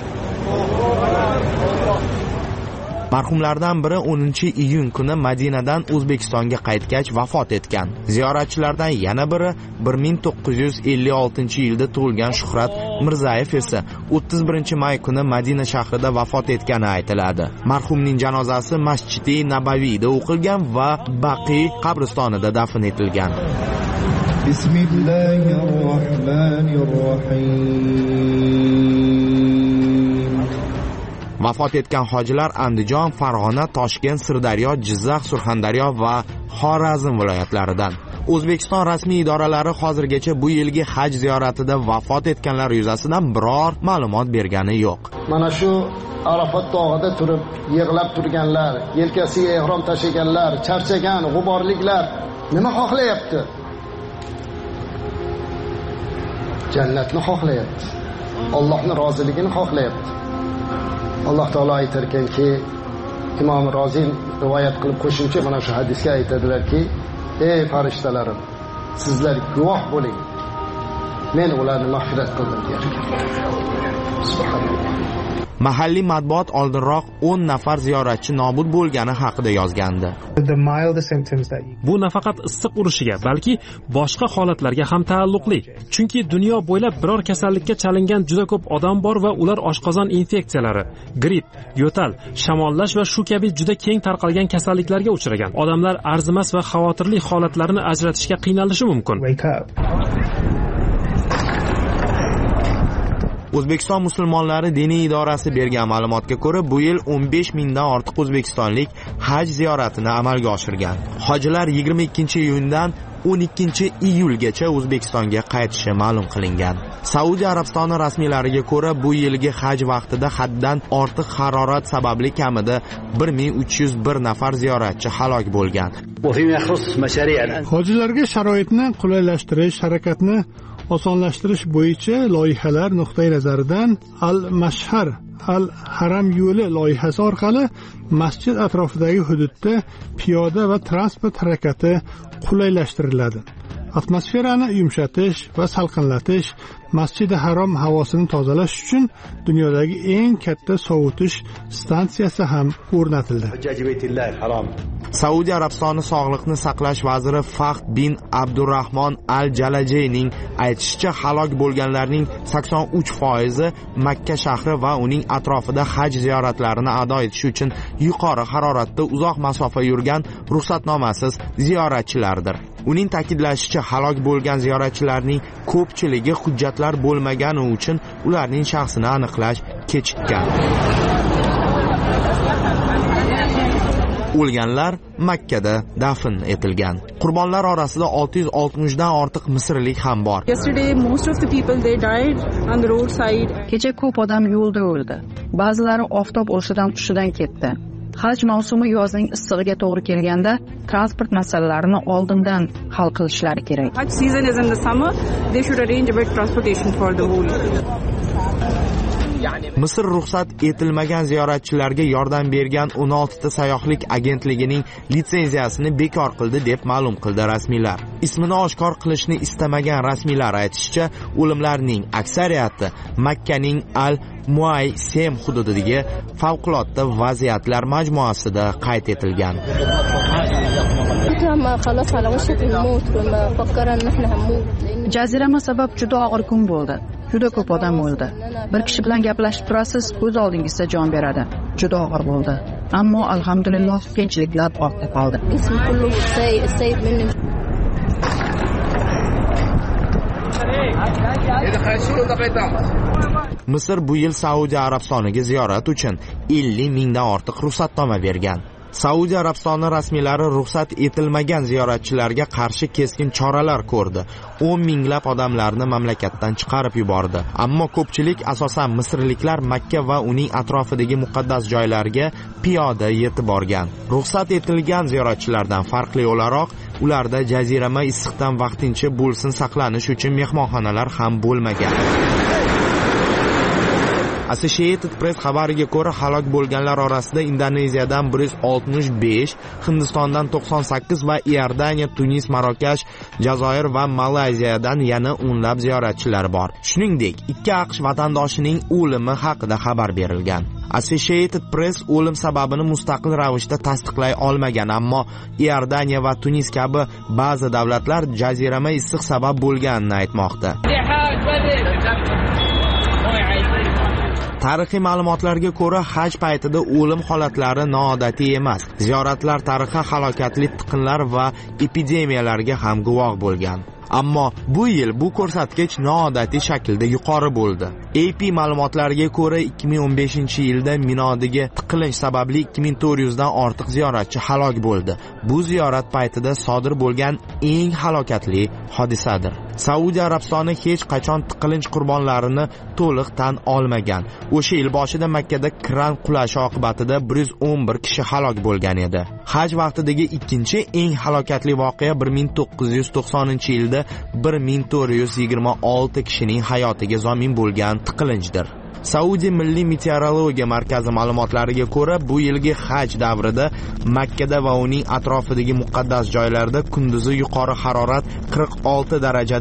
Marhumlardan biri o'ninchi iyun kuni Madinadan O'zbekistonga qaytgach vafot etgan. Ziyoratchilardan yana biri bir ming to'qqiz yuz ellik oltinchi yilda tug'ilgan Shuhrat Mirzayev esa o'ttiz birinchi may kuni Madina shahrida vafot etgani aytiladi. Marhumning janozasi Masjid-i Nabaviyda o'qilgan va Baqiy qabristonida dafn etilgan. Bismillahirrohmanirrohim. Vafot etgan hojilar Andijon, Farg'ona, Toshkent, Sirdaryo, Jizzax, Surxondaryo va Xorazm viloyatlaridan. O'zbekiston rasmiy idoralari hozirgacha bu yilgi haj ziyoratida vafot etganlar yuzasidan biror ma'lumot bergani yo'q. Mana shu Arafat tog'ida turib yig'lab turganlar, yelkasiga ehrom tashiganlar, charchagan g'uborliklar nima xohlayapti? Jannatni xohlayapti. Allohning roziligini xohlayapti. Alloh taolo aytar ekanki, Imom Roziy rivoyat qilib qo'shimcha mana shu hadisga aytadilarki, ey farishtalarim, sizlar guvoh bo'ling. Men ularni mag'firat qildim der. Subhanalloh. Mahalliy matbuot oldinroq o'n nafar ziyoratchi nobud bo'lgani haqida yozgandi. Bu nafaqat issiq urishiga, balki boshqa holatlarga ham taalluqli. Chunki dunyo bo'ylab biror kasallikka chalingan juda ko'p odam bor va ular oshqozon infeksiyalari, gripp, yo'tal, shamollash va shu kabi juda keng tarqalgan kasalliklarga uchragan. Odamlar arzimas va xavotirli holatlarni ajratishga qiynalishi mumkin. O'zbekiston musulmonlari diniy idorasi bergan ma'lumotga ko'ra, bu yil o'n besh mingdan ortiq o'zbekistonlik haj ziyoratini amalga oshirgan. Hojilar yigirma ikkinchi iyundan o'n ikkinchi iyulgacha O'zbekistonga qaytishi ma'lum qilingan. Saudiya Arabistoni rasmiylariga ko'ra, bu yilgi haj vaqtida haddan ortiq harorat sababli kamida bir ming uch yuz bir nafar ziyoratchi halok bo'lgan. Hojilarga sharoitni qulaylashtirish, harakatni osonlashtirish bo'yicha loyihalar nuqtai nazaridan Al-Mashhar Al-Haram yo'li loyihasi orqali masjid atrofidagi hududda piyoda va transport harakati qulaylashtiriladi. Atmosferani yumshatish va salqinlatish, Masjidi Harom havosini tozalash uchun dunyodagi eng katta sovutish stansiyasi ham o'rnatildi. Saudiya Arabistoni sog'liqni saqlash vaziri Fahd bin Abdurrahmon Al-Jalajeyning aytishicha, halok bo'lganlarning sakson uch foizi Makka shahri va uning atrofida haj ziyoratlarini ado etish uchun yuqori haroratda uzoq masofa yurgan ruxsatnomasiz ziyoratchilardir. Uning ta'kidlashicha, halok bo'lgan ziyoratchilarning ko'pchiligi hujjatlar bo'lmagani uchun ularning shaxsini aniqlash kechikkan. O'lganlar Makkada dafn etilgan. Qurbonlar orasida olti yuz oltmish dan ortiq misrlik ham bor. Kecha ko'p odam yo'lda o'ldi. Ba'zilari oftob urishidan hushidan ketdi. Haj mavsumi yozning issig'iga to'g'ri kelganda transport masalalarini oldindan hal qilishlari kerak. Haj season is in the summer, they should arrange a bit transportation for the whole. Misr ruxsat etilmagan ziyoratchilarga yordam bergan o'n olti ta sayyohlik agentligining litsenziyasini bekor qildi deb ma'lum qildi rasmiylar. Ismini oshkor qilishni istamagan rasmiylar aytishicha, o'limlarning aksariyati Makkaning Al-Muaysem hududidagi favqulodda vaziyatlar majmuasida qayd etilgan. Jazirama sabab juda og'ir kun bo'ldi. Juda ko'p odam o'ldi. Bir kishi bilan gaplashib turasiz, ko'z oldingizda jon beradi. Juda og'ir bo'ldi. Ammo alhamdulillah qiyinchiliklar ortda qoldi. Misr bu yil Saudiya Arabistoniga ziyorat uchun ellik mingdan ortiq ruxsatnoma bergan. Saudiya Arabistoni rasmiylari ruxsat etilmagan ziyoratchilarga qarshi keskin choralar ko'rdi. o'n minglab odamlarni mamlakatdan chiqarib yubordi. Ammo ko'pchilik, asosan misrliklar, Makka va uning atrofidagi muqaddas joylarga piyoda yetib borgan. Ruxsat etilgan ziyoratchilardan farqli o'laroq, ularda jazirama issiqdan vaqtincha bo'lsin saqlanish uchun mehmonxonalar ham bo'lmagan. Associated Press xabariga ko'ra, halok bo'lganlar orasida Indoneziyadan bir yuz oltmish besh, Hindistondan to'qson sakkiz va Iordaniya, Tunis, Marokash, Jazoir va Malayziyadan yana o'nlab ziyoratchilar bor. Shuningdek, ikki AQSh vatandoshining o'limi haqida xabar berilgan. Associated Press o'lim sababini mustaqil ravishda tasdiqlay olmagan, ammo Iordaniya va Tunis kabi ba'zi davlatlar jazirama issiq sabab bo'lganini aytmoqda. Tarixiy ma'lumotlarga ko'ra, haj paytida o'lim holatlari noodatiy emas. Ziyoratlar tarixi halokatli tiqinlar va epidemiyalarga ham guvoh bo'lgan. Ammo bu yil bu ko'rsatkich noodatiy shaklda yuqori bo'ldi. A P ma'lumotlariga ko'ra, ikki ming o'n beshinchi yilda Minodagi tiqilinch sababli ikki ming to'rt yuz dan ortiq ziyoratchi halok bo'ldi. Bu ziyorat paytida sodir bo'lgan eng halokatli hodisadir. Saudiya Arabistoni hech qachon tiqilinch qurbonlarini to'liq tan olmagan. O'sha yil boshida Makkada kran qulashi oqibatida bir yuz o'n bir kishi halok bo'lgan edi. Haj vaqtidagi ikkinchi eng halokatli voqea bir ming to'qqiz yuz to'qsoninchi yilda bir ming to'rt yuz yigirma olti kishining hayotiga zomin bo'lgan tiqilinchdir. Saudiya Milliy meteorologiya markazi ma'lumotlariga ko'ra, bu yilgi haj davrida Makkada va uning atrofidagi muqaddas joylarda kunduzi yuqori harorat qirq olti darajadan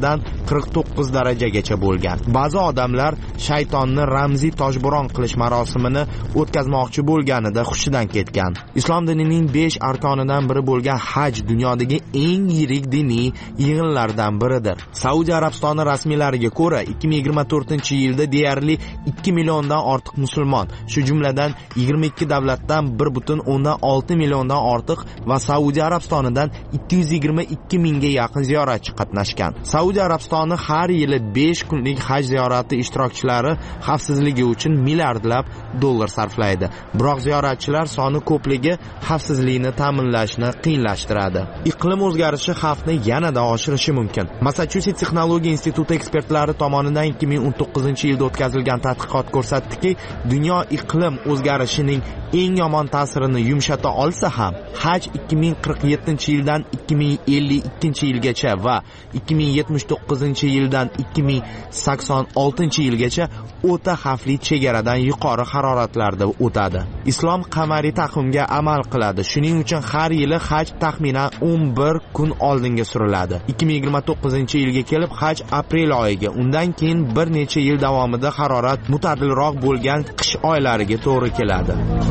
qirq to'qqiz darajagacha bo'lgan. Ba'zi odamlar shaytonni ramziy toshbo'ron qilish marosimini o'tkazmoqchi bo'lganida hushidan ketgan. Islom dinining besh arkonidan biri bo'lgan haj dunyodagi eng yirik diniy yig'inlardan biridir. Saudiya Arabistoni rasmiylariga ko'ra, ikki ming yigirma to'rtinchi yilda deyarli ikki milliondan ortiq musulmon, shu jumladan yigirma ikki davlatdan bir butun o'ndan olti milliondan ortiq va Saudiya Arabistonidan ikki yuz yigirma ikki mingga yaqin ziyoratchi qatnashgan. Saudiya Arabistoni har yili besh kunlik haj ziyorati ishtirokchilari xavfsizligi uchun milliardlab dollar sarflaydi. Biroq ziyoratchilar soni ko'pligi xavfsizlikni ta'minlashni qiyinlashtiradi. Iqlim o'zgarishi xavfni yanada oshirishi mumkin. Massachusetts Texnologiya instituti ekspertlari tomonidan ikki ming o'n to'qqizinchi yilda o'tkazilgan tadqiqot ko'rsatdiki, dunyo iqlim o'zgarishining eng yomon ta'sirini yumshata olsa ham, haj ikki ming qirq yettinchi yildan ikki ming ellik ikkinchi yilgacha va ikki ming yetmish to'qqizinchi yildan ikki ming sakson oltinchi yilgacha o'ta xavfli chegaradan yuqori haroratlarda o'tadi. Islom qamariy taqvimga amal qiladi. Shuning uchun har yili haj taxminan o'n bir kun oldinga suriladi. ikki ming yigirma to'qqizinchi yilga kelib haj aprel oyiga, undan keyin bir necha yil davomida harorat mutadilroq bo'lgan qish oylariga to'g'ri keladi.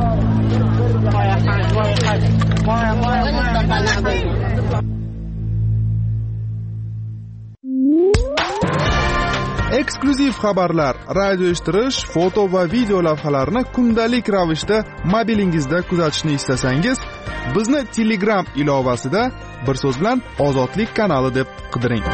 Eksklyuziv xabarlar, radio eshittirish, foto va video lavhalarni kundalik ravishda mobilingizda kuzatishni istasangiz, bizni Telegram ilovasida bir so'z bilan Ozodlik kanali deb qidiring.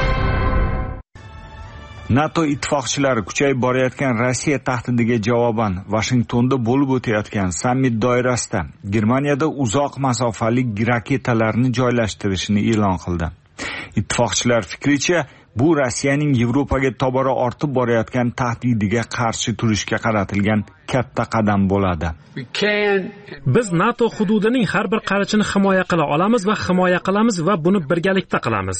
NATO ittifoqchilari kuchayib borayotgan Rossiya tahdidiga javoban Washingtonda bo'lib o'tayotgan sammit doirasida Germaniyada uzoq masofali raketalarni joylashtirishini e'lon qildi. Ittifoqchilar fikricha, bu Rossiyaning Yevropaga tobora ortib borayotgan tahdidiga qarshi turishga qaratilgan katta qadam bo'ladi. Biz NATO hududining har bir qarichini himoya qila olamiz va himoya qilamiz va buni birgalikda qilamiz.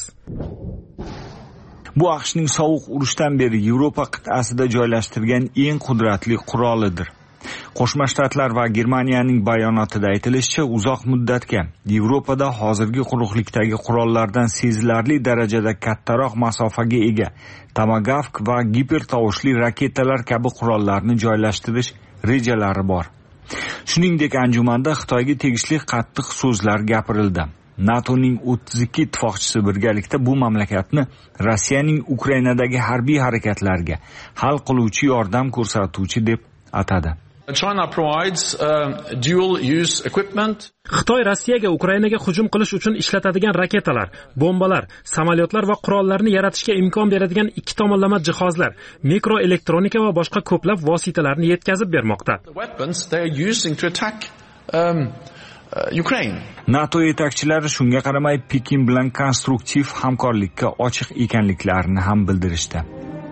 Bu AQShning sovuq urushdan beri Yevropa qit'asida joylashtirgan eng qudratli qurolidir. Qo'shma Shtatlar va Germaniyaning bayonotida aytilishicha, uzoq muddatga Yevropada hozirgi quruqlikdagi qurollardan sezilarli darajada kattaroq masofaga ega Tomahawk va gipertovushli raketalar kabi qurollarni joylashtirish rejalari bor. Shuningdek, anjumanda Xitoyga tegishli qattiq so'zlar gapirildi. NATOning o'ttiz ikki ittifoqchisi birgalikda bu mamlakatni Rossiyaning Ukrainadagi harbiy harakatlarga hal qiluvchi yordam ko'rsatuvchi deb atadi. China provides uh, dual use equipment. Xitoy Rossiyaga Ukrainaga hujum qilish uchun ishlatadigan raketalar, bombalar, samolyotlar va qurollarni yaratishga imkon beradigan ikki tomonlama jihozlar, mikroelektronika va boshqa ko'plab vositalarni yetkazib bermoqda. Weapons they are using to attack um, uh, Ukraine. NATO yetakchilari shunga qaramay Pekin bilan konstruktiv hamkorlikka ochiq ekanliklarini ham bildirishdi.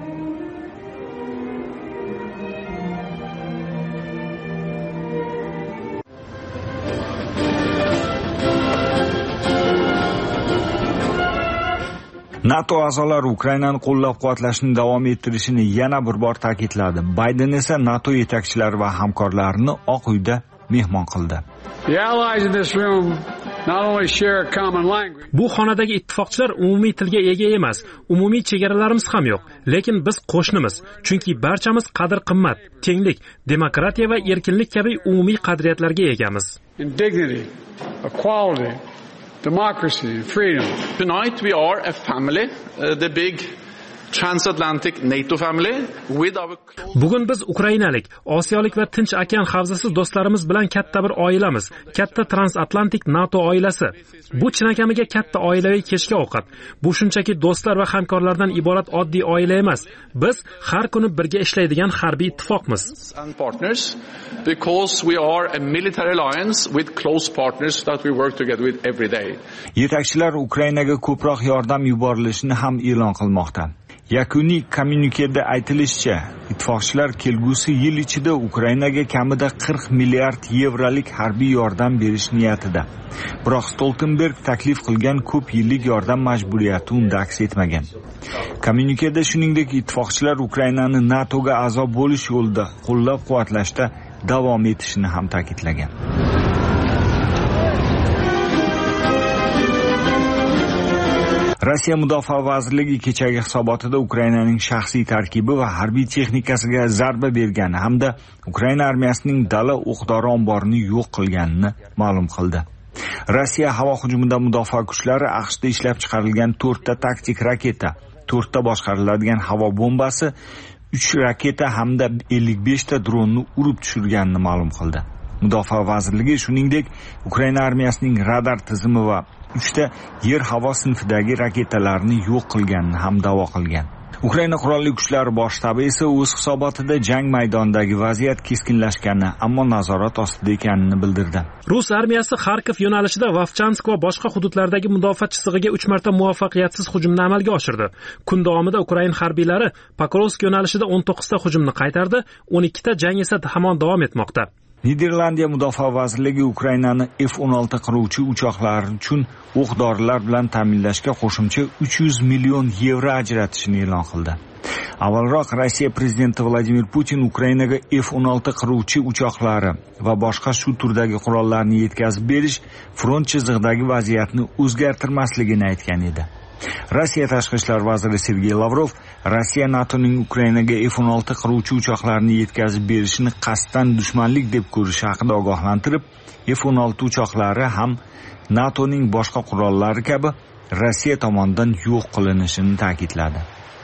NATO a'zolari Ukrainani qo'llab-quvvatlashni davom ettirishini yana bir bor ta'kidladi. Bayden esa NATO yetakchilari va hamkorlarini Oq uyda mehmon qildi. Bu xonadagi ittifoqchilar umumiy tilga ega emas, umumiy chegaralarimiz ham yo'q, lekin biz qo'shnimiz, chunki barchamiz qadr-qimmat, tenglik, demokratiya va erkinlik kabi umumiy qadriyatlarga egamiz. Democracy, freedom. Tonight we are a family, uh, the big transatlantic NATO family with our... Bugun biz Ukrainalik, Osiyolik va Tinch okean havzasi do'stlarimiz bilan katta bir oilamiz, katta transatlantik NATO oilasi. Bu chinakamiga katta oilaviy kechki ovqat. Bu shunchaki do'stlar va hamkorlardan iborat oddiy oila emas. Biz har kuni birga ishlaydigan harbiy ittifoqmiz. And partners, because we are a military alliance with close partners that we work together with every day. Yetakchilar Ukrainaga ko'proq yordam yuborilishini ham e'lon qilmoqda. Yakuniy kommunikeda aytilishicha, ittifoqchilar kelgusi yil ichida Ukrainaga kamida qirq milliard yevrolik harbiy yordam berish niyatida. Biroq Stoltenberg taklif qilgan ko'p yillik yordam majburiyati unda aks etmagan. Kommunikeda shuningdek ittifoqchilar Ukrainani NATOga a'zo bo'lish yo'lida qo'llab-quvvatlashda davom etishini ham ta'kidlagan. Rossiya Mudofaa vazirligi kechagi hisobotida Ukrainaning shaxsiy tarkibi va harbiy texnikasiga zarba bergani hamda Ukraina armiyasining dala o'q-dori omborini yo'q qilganini ma'lum qildi. Rossiya havo hujumida mudofaa kuchlari AQShda ishlab chiqarilgan to'rtta taktik raketa, to'rtta boshqariladigan havo bombasi, uch raketa hamda ellik besh ta dronni urib tushirganini ma'lum qildi. Mudofaa vazirligi shuningdek Ukraina armiyasining radar tizimi va uchta yer-havo sinfidagi raketalarni yo'q qilganini ham da'vo qilgan. Ukraina qurolli kuchlari bosh shtabi esa o'z hisobotida jang maydonidagi vaziyat keskinlashganini, ammo nazorat ostida ekanini bildirdi. Rus armiyasi Xarkov yo'nalishida Vovchansk va boshqa hududlardagi mudofaa chizig'iga uch marta muvaffaqiyatsiz hujumni amalga oshirdi. Kun davomida Ukraina harbiylari Pokrovsk yo'nalishida o'n to'qqizta hujumni qaytardi, o'n ikkita jang esa hamon davom etmoqda. Niderlandiya mudofaa vazirligi Ukrainani F o'n olti qiruvchi uchoqlari uchun o'q-dorilar bilan ta'minlashga qo'shimcha uch yuz million yevro ajratishini e'lon qildi. Avvalroq Rossiya prezidenti Vladimir Putin Ukrainaga F o'n olti qiruvchi uchoqlari va boshqa shu turdagi qurollarni yetkazib berish front chizig'idagi vaziyatni o'zgartirmasligini aytgan edi. Rossiya tashqi ishlar vaziri Sergey Lavrov Rossiya NATOning Ukrainaga F o'n olti qiruvchi uchoqlarni yetkazib berishini qasddan dushmanlik deb ko'rishi haqida ogohlantirib, F o'n olti uchoqlari ham NATOning boshqa qurollari kabi Rossiya tomonidan yo'q qilinishini ta'kidladi.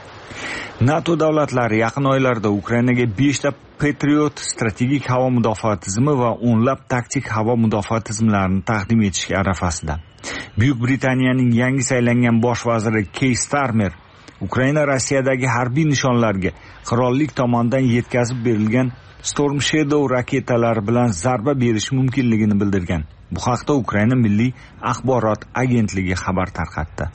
NATO davlatlari yaqin oylarda Ukrainaga besh ta Patriot strategik havo mudofaa tizimi va o'nlab taktik havo mudofaa tizimlarini taqdim etishga arafasida. Buyuk Britaniyaning yangi saylangan bosh vaziri Keir Starmer Ukraina Rossiyadagi harbiy nishonlarga qirollik tomonidan yetkazib berilgan Storm Shadow raketalari bilan zarba berish mumkinligini bildirgan. Bu haqda Ukraina Milliy axborot agentligi xabar tarqatdi.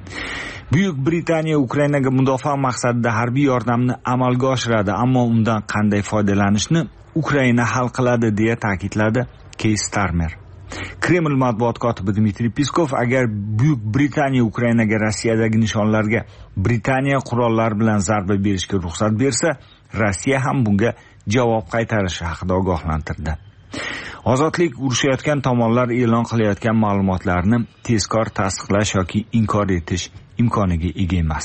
Buyuk Britaniya Ukrainaga mudofaa maqsadida harbiy yordamni amalga oshiradi, ammo undan qanday foydalanishni Ukraina hal qiladi deya ta'kidladi Keir Starmer. Kreml matbuot kotibi Dmitriy Peskov agar Buyuk Britaniya Ukrainaga Rossiyadagi nishonlarga Britaniya qurollari bilan zarba berishga ruxsat bersa, Rossiya ham bunga javob qaytarishi haqida ogohlantirdi. Ozodlik urushayotgan tomonlar e'lon qilayotgan ma'lumotlarni tezkor tasdiqlash yoki inkor etish imkoniga ega emas.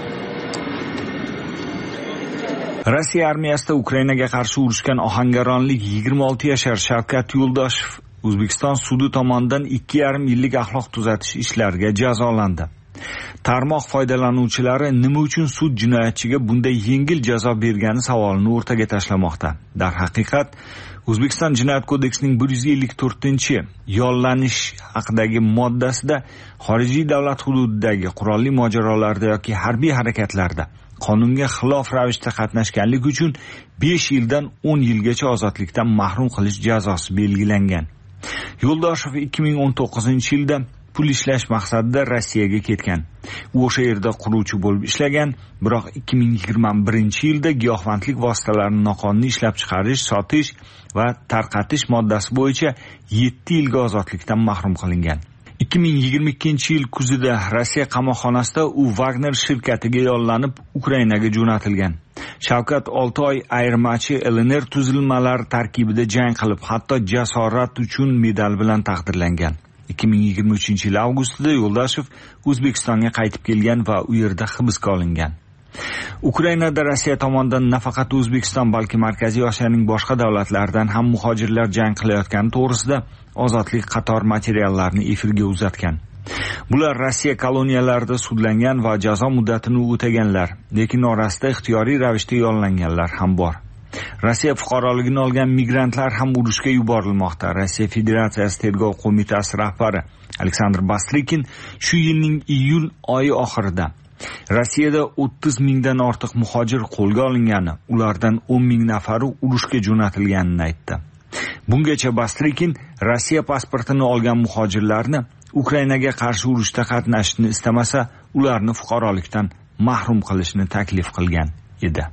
Rossiya armiyasida Ukrainaga qarshi urushgan ohangaronlik yigirma olti yashar Shavkat Yo'ldoshev O'zbekiston sudi tomonidan ikki yarim yillik axloq tuzatish ishlariga jazolandi. Tarmoq foydalanuvchilari nima uchun sud jinoyatchiga bunday yengil jazo bergani savolini o'rtaga tashlamoqda. Darhaqiqat, O'zbekiston Jinoyat kodeksining bir yuz ellik to'rtinchi yollanish haqidagi moddasida xorijiy davlat hududidagi qurolli mojarolarda yoki harbiy harakatlarda qonunga xilof ravishda qatnashganlik uchun besh yildan o'n yilgacha ozodlikdan mahrum qilish jazosi belgilangan. Yo'ldoshev ikki ming o'n to'qqizinchi yilda pul ishlash maqsadida Rossiyaga ketgan. U o'sha yerda quruvchi bo'lib ishlagan, biroq ikki ming yigirma birinchi yilda giyohvandlik vositalarini noqonuniy ishlab chiqarish, sotish va tarqatish moddasi bo'yicha yetti yilga ozodlikdan mahrum qilingan. ikki ming yigirma ikkinchi yil kuzida Rossiya qamoqxonasida u Wagner shirkatiga yollanib Ukrainaga jo'natilgan. Shavkat olti oy ayirmachi L N R tuzilmalari tarkibida jang qilib, hatto jasorat uchun medal bilan taqdirlangan. ikki ming yigirma uchinchi yil avgustida Yo'ldoshev O'zbekistonga qaytib kelgan va u yerda hibsga olingan. Ukrainada Rossiya tomonidan nafaqat O'zbekiston, balki Markaziy Osiyoning boshqa davlatlaridan ham muhojirlar jang qilayotgani to'g'risida ozodlik qator materiallarni efirga uzatgan. Bular Rossiya koloniyalarida sudlangan va jazo muddatini o'taganlar, lekin orasida ixtiyoriy ravishda yollanganlar ham bor. Rossiya fuqaroligini olgan migrantlar ham urushga yuborilmoqda. Rossiya Federatsiyasi tergov qo'mitasi rahbari Aleksandr Bastrikin shu yilning iyul oyi oxirida Rossiyada o'ttiz mingdan ortiq muhojir qo'lga olingani, ulardan o'n ming nafari urushga jo'natilganini aytdi. Bungacha Bastrikin Rossiya pasportini olgan muhojirlarni Ukrainaga qarshi urushda qatnashishni istamasa, ularni fuqarolikdan mahrum qilishni taklif qilgan edi.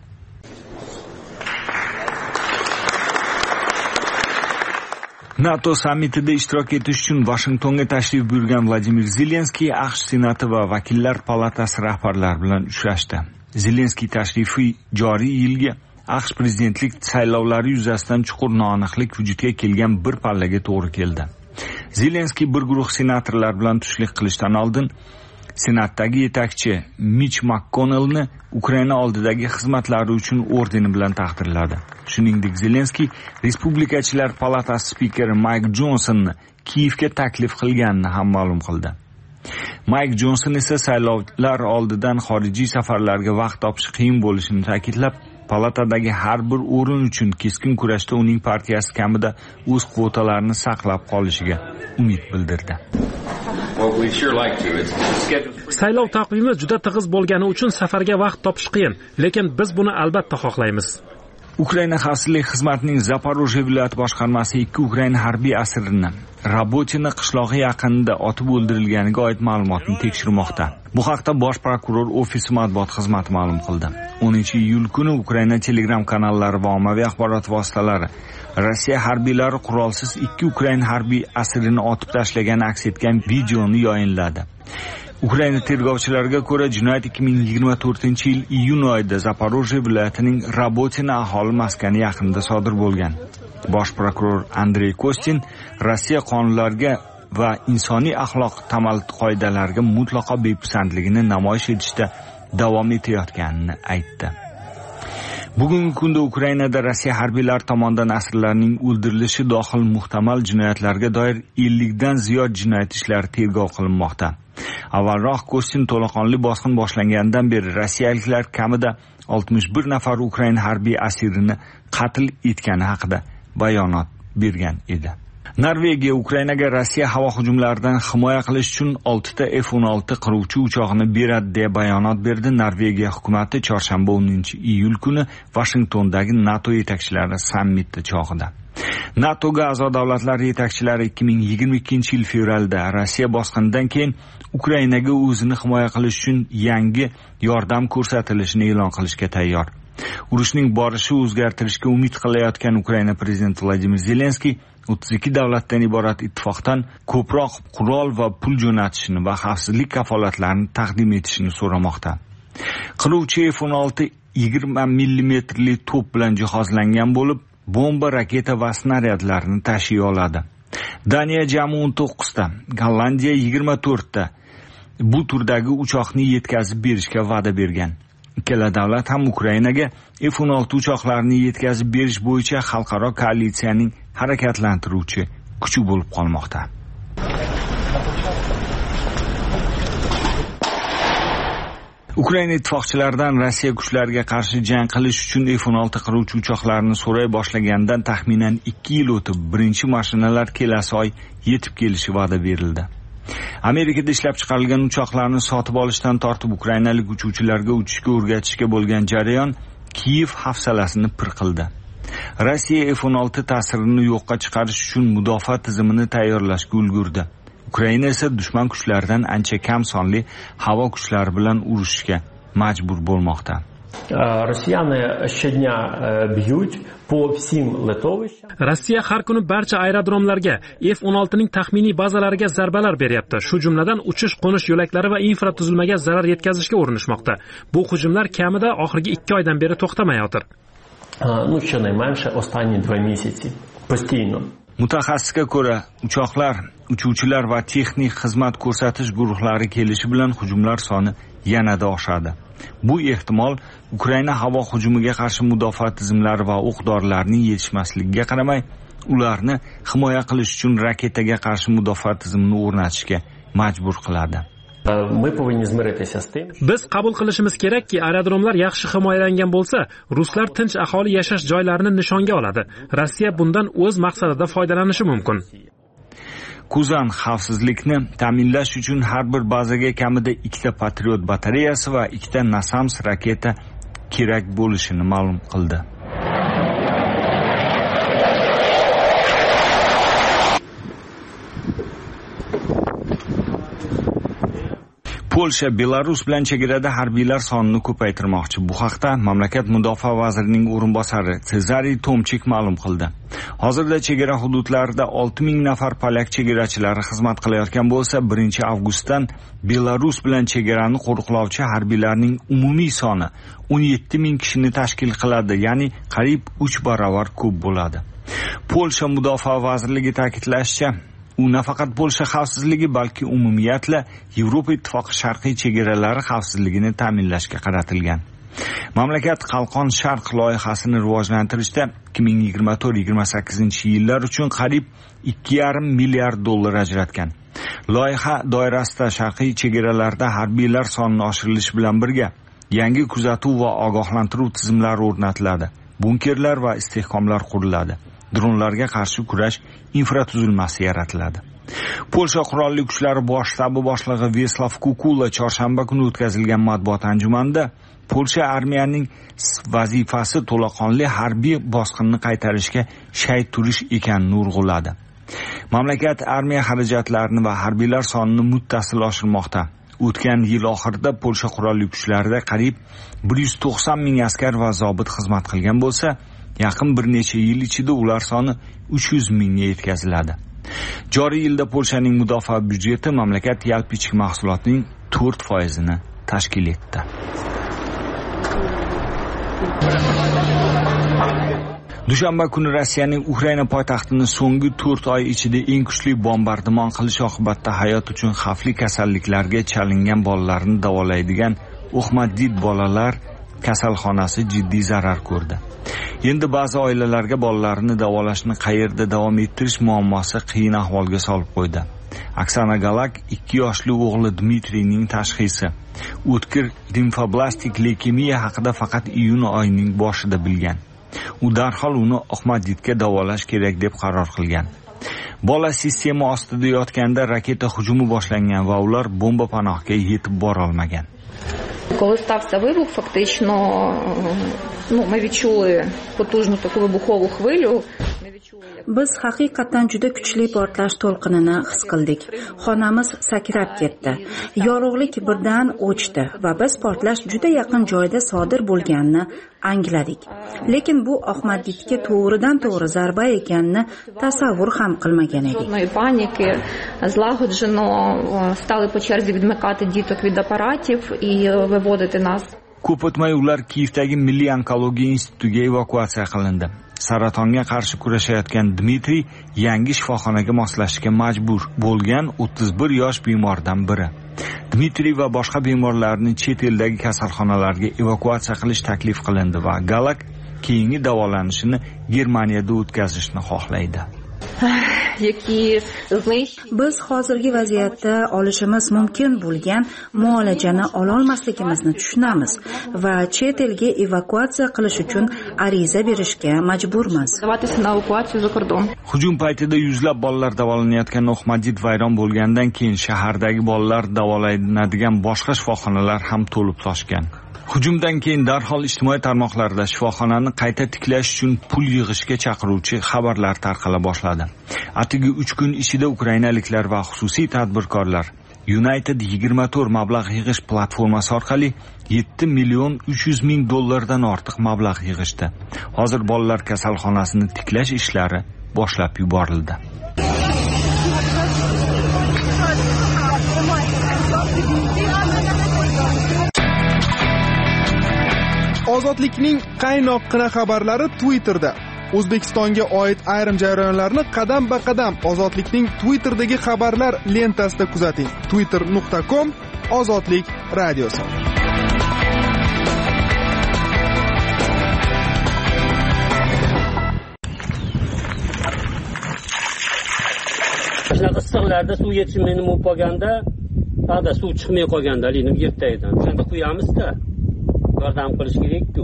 NATO sammitida ishtirok etish uchun Washingtonga tashrif buyurgan Vladimir Zelenskiy AQSh Senati va Vakillar palatasi rahbarlari bilan uchrashdi. Zelenskiy tashrifi joriy yilgi AQSh prezidentlik saylovlari yuzasidan chuqur noaniqlik vujudga kelgan bir pallaga to'g'ri keldi. Zelenskiy bir guruh senatorlar bilan tushlik qilishdan oldin Senatdagi yetakchi Mitch McConnellni Ukraina oldidagi xizmatlari uchun ordeni bilan taqdirladi. Shuningdek, Zelenskiy Respublikachilar palatasi spikeri Mike Johnsonni Kiyevga taklif qilganini ham ma'lum qildi. Mike Johnson esa saylovlar oldidan xorijiy safarlarga vaqt topish qiyin bo'lishini ta'kidlab, palatadagi har bir o'rin uchun keskin kurashda uning partiyasi kamida o'z kvotalarini saqlab qolishiga umid bildirdi. Saylov taqvimi juda tig'iz bo'lgani uchun safarga vaqt topish qiyin, lekin biz buni albatta xohlaymiz. Ukraina xavfsizlik xizmatining Zaporojye viloyat boshqarmasi ikki Ukraina harbiy asirini Rabotina qishlog'i yaqinida otib o'ldirilganiga oid ma'lumotni tekshirmoqda. Bu haqda bosh prokuror ofisi matbuot xizmati ma'lum qildi. o'ninchi iyul kuni Ukraina Telegram kanallari va ommaviy axborot vositalari Rossiya harbiylari qurolsiz ikki Ukraina harbiy asirini otib tashlagani aks etgan videoni yayinladi. Ukraina tergovchilariga ko'ra, jinoyat ikki ming yigirma to'rtinchi yil iyun oyida Zaporojye viloyatining Rabotina aholi maskani yaqinida sodir bo'lgan. Bosh prokuror Andrey Kostin Rossiya qonunlariga va insoniy axloq tamal qoidalariga mutlaqo bepisandligini namoyish etishda davom etayotganini aytdi. Bugungi kunda Ukrainada Rossiya harbiylari tomonidan asirlarning o'ldirilishi dohil muhtamal jinoyatlarga doir ellikdan ziyod jinoyat ishlari tergov qilinmoqda. Avvalroq Kostin to'laqonli bosqin boshlangandan beri rossiyaliklar kamida oltmish bir nafar Ukraina harbiy asirini qatl etgani haqida bayonot bergan edi. Norvegiya Ukrainaga Rossiya havo hujumlaridan himoya qilish uchun oltita F o'n olti qiruvchi uchoqni beradi deb bayonot berdi. Norvegiya hukumatı chorshanba o'ninchi iyul kuni Washingtondagi NATO yetakchilari sammiti chog'ida. NATOga a'zo davlatlar yetakchilari ikki ming yigirma ikkinchi yil fevralda Rossiya bosqinidan keyin Ukrainaga o'zini himoya qilish uchun yangi yordam ko'rsatilishini e'lon qilishga tayyor. Urushning borishi o'zgartirishga umid qilayotgan Ukraina prezidenti Vladimir Zelenskiy o'ttiz ikki davlatdan iborat ittifoqdan ko'proq qurol va pul jo'natishni va xavfsizlik kafolatlarini taqdim etishini so'ramoqda. Qiruvchi F o'n olti yigirma millimetrli to'p bilan jihozlangan bo'lib, bomba, raketa va snaryadlarni tashiy oladi. Daniya jami o'n to'qqizta, Gollandiya yigirma to'rtta bu turdagi uchoqni yetkazib berishga va'da bergan. Ikkala davlat ham Ukrainaga F o'n olti uchoqlarini yetkazib berish bo'yicha xalqaro koalitsiyaning harakatlantiruvchi kuchi bo'lib qolmoqda. Ukraina ittifoqchilaridan Rossiya kuchlariga qarshi jang qilish uchun F o'n olti qiruvchi uchoqlarini so'ray boshlagandan taxminan ikki yil o'tib, birinchi mashinalar kelasi oy yetib kelishi va'da berildi. Amerikada ishlab chiqarilgan uchoqlarni sotib olishdan tortib ukrainalik uchuvchilarga uchishga o'rgatishga bo'lgan jarayon Kiyev hafsalasini pir qildi. Rossiya F o'n olti ta'sirini yo'qqa chiqarish uchun mudofaa tizimini tayyorlashga ulgurdi. Ukraina esa dushman kuchlaridan ancha kam sonli havo kuchlari bilan urushishga majbur bo'lmoqda. Rossiya har kuni barcha aerodromlarga F o'n olti ning taxminiy bazalariga zarbalar beryapti. Shu jumladan uchish-qo'nish yo'laklari va infratuzilmaga zarar yetkazishga urinishmoqda. Bu hujumlar kamida oxirgi ikki oydan beri to'xtamayotir. Mutaxassisga ko'ra, uchoqlar, uchuvchilar va texnik xizmat ko'rsatish guruhlari kelishi bilan hujumlar soni yanada oshadi. Bu ehtimol Ukraina havo hujumiga qarshi mudofaa tizimlari va o'q-dorilarning yetishmasligiga qaramay, ularni himoya qilish uchun raketaga qarshi mudofaa tizimini o'rnatishga majbur qiladi. Biz qabul qilishimiz kerakki, aerodromlar yaxshi himoyalangan bo'lsa, ruslar tinch aholi yashash joylarini nishonga oladi. Rossiya bundan o'z maqsadida foydalanishi mumkin. Kuzan xavfsizlikni ta'minlash uchun har bir bazaga kamida ikkita Patriot batareyasi va ikkita Nasams raketa kerak bo'lishini ma'lum qildi. Polsha Belarus bilan chegarada harbiylar sonini ko'paytirmoqchi. Bu haqda mamlakat mudofaa vazirining o'rinbosari Cezary Tomchik ma'lum qildi. Hozirda chegara hududlarida olti ming nafar polyak chegarachilari xizmat qilayotgan bo'lsa, birinchi avgustdan Belarus bilan chegarani qo'riqlovchi harbiylarning umumiy soni o'n yetti ming kishini tashkil qiladi, ya'ni qariyb uch barobar ko'p bo'ladi. Polsha mudofaa vazirligi ta'kidlashicha, u nafaqat Polsha xavfsizligi, balki umumiyatla Yevropa ittifoqi sharqiy chegaralari xavfsizligini ta'minlashga qaratilgan. Mamlakat Qalqon Sharq loyihasini rivojlantirishda ikki ming yigirma to'rt yigirma sakkizinchi yillar uchun qariyb ikki yarim milliard dollar ajratgan. Loyiha doirasida sharqiy chegaralarda harbiylar sonini oshirilishi bilan birga yangi kuzatuv va ogohlantiruv tizimlari o'rnatiladi. Bunkerlar va istehkomlar quriladi. Dronlarga qarshi kurash infratuzilmasi yaratiladi. Polsha qurolli kuchlari bosh shtabi boshlig'i Veslav Kukula chorshanba kuni o'tkazilgan matbuot anjumanida Polsha armiyaning vazifasi to'laqonli harbiy bosqinni qaytarishga shay turish ekanini urg'uladi. Mamlakat armiya xarajatlarini va harbiylar sonini muttasil oshirmoqda. O'tgan yil oxirida Polsha qurolli kuchlarida qariyb bir yuz to'qson ming askar va zobit xizmat qilgan bo'lsa, yaqin bir necha yil ichida ular soni uch yuz mingga yetkaziladi. Joriy yilda Polshaning mudofaa byudjeti mamlakat yalpi ichki mahsulotining to'rt foizini tashkil etdi. Dushanba kuni Rossiyaning Ukraina poytaxtini so'nggi to'rt oy ichida eng kuchli bombardimon qilish oqibatida hayot uchun xavfli kasalliklarga chalingan bolalarni davolaydigan O'xmaddid bolalar kasalxonasi jiddiy zarar ko'rdi. Endi ba'zi oilalarga bolalarini davolashni qayerda davom ettirish muammosi qiyin ahvolga solib qo'ydi. Oksana Galak ikki yoshli o'g'li Dmitriyning tashxisi o'tkir limfoblastik leykemiya haqida faqat iyun oyining boshida bilgan. U darhol uni O'xmaddidga davolash kerak deb qaror qilgan. Bola sistema ostida yotganda raketa hujumi boshlangan va ular bomba panohiga yetib bora olmagan. Коли стався вибух, фактично, ну, ми відчули потужну таку вибухову хвилю. Biz haqiqatan juda kuchli portlash to'lqinini his qildik. Xonamiz sakrab ketdi. Yorug'lik birdan o'chdi va biz portlash juda yaqin joyda sodir bo'lganini angladik. Lekin bu O'xmaddidga to'g'ridan to'g'ri zarba ekanini tasavvur ham qilmagan edik. Паніки, злагоджено стали по черзі відмикати діток від апаратів і виводити нас. Ko'p o'tmay ular Kiyevdagi Milliy onkologiya institutiga evakuatsiya qilindi. Saratonga qarshi kurashayotgan Dmitriy yangi shifoxonaga moslashishga majbur bo'lgan o'ttiz bir yosh bemordan biri. Dmitriy va boshqa bemorlarni chet eldagi kasalxonalarga evakuatsiya qilish taklif qilindi va Galak keyingi davolanishini Germaniyada o'tkazishni xohlaydi. Biz hozirgi vaziyatda olishimiz mumkin bo'lgan muolajani ola olmasligimizni tushunamiz va chet elga evakuatsiya qilish uchun ariza berishga majburmiz. Hujum paytida yuzlab bolalar davolanayotgan O'xmaddid vayron bo'lgandan keyin shahardagi bolalar davolanadigan boshqa shifoxonalar ham to'lib toshgan. Hujumdan keyin darhol ijtimoiy tarmoqlarda shifoxonani qayta tiklash uchun pul yig'ishga chaqiruvchi xabarlar tarqala boshladi. Atigi uch kun ichida ukrainaliklar va xususiy tadbirkorlar United yigirma to'rt mablag' yig'ish platformasi orqali yetti million uch yuz ming dollardan ortiq mablag' yig'ishdi. Hozir bolalar kasalxonasini tiklash ishlari boshlab yuborildi. Ozodlikning qaynoqqina xabarlari Twitterda. O'zbekistonga oid ayrim jarayonlarni qadam-ba-qadam Ozodlikning Twitterdagi xabarlar lentasida kuzating. twitter nuqta com Ozodlik radiosi. Shunaqa issiqlarda suv yetishmaydi bo'lib qolganda, hada suv chiqmay qolganda, lekin yertaydan. Shunda quyamiz-da. Yordam qilish kerak-ku.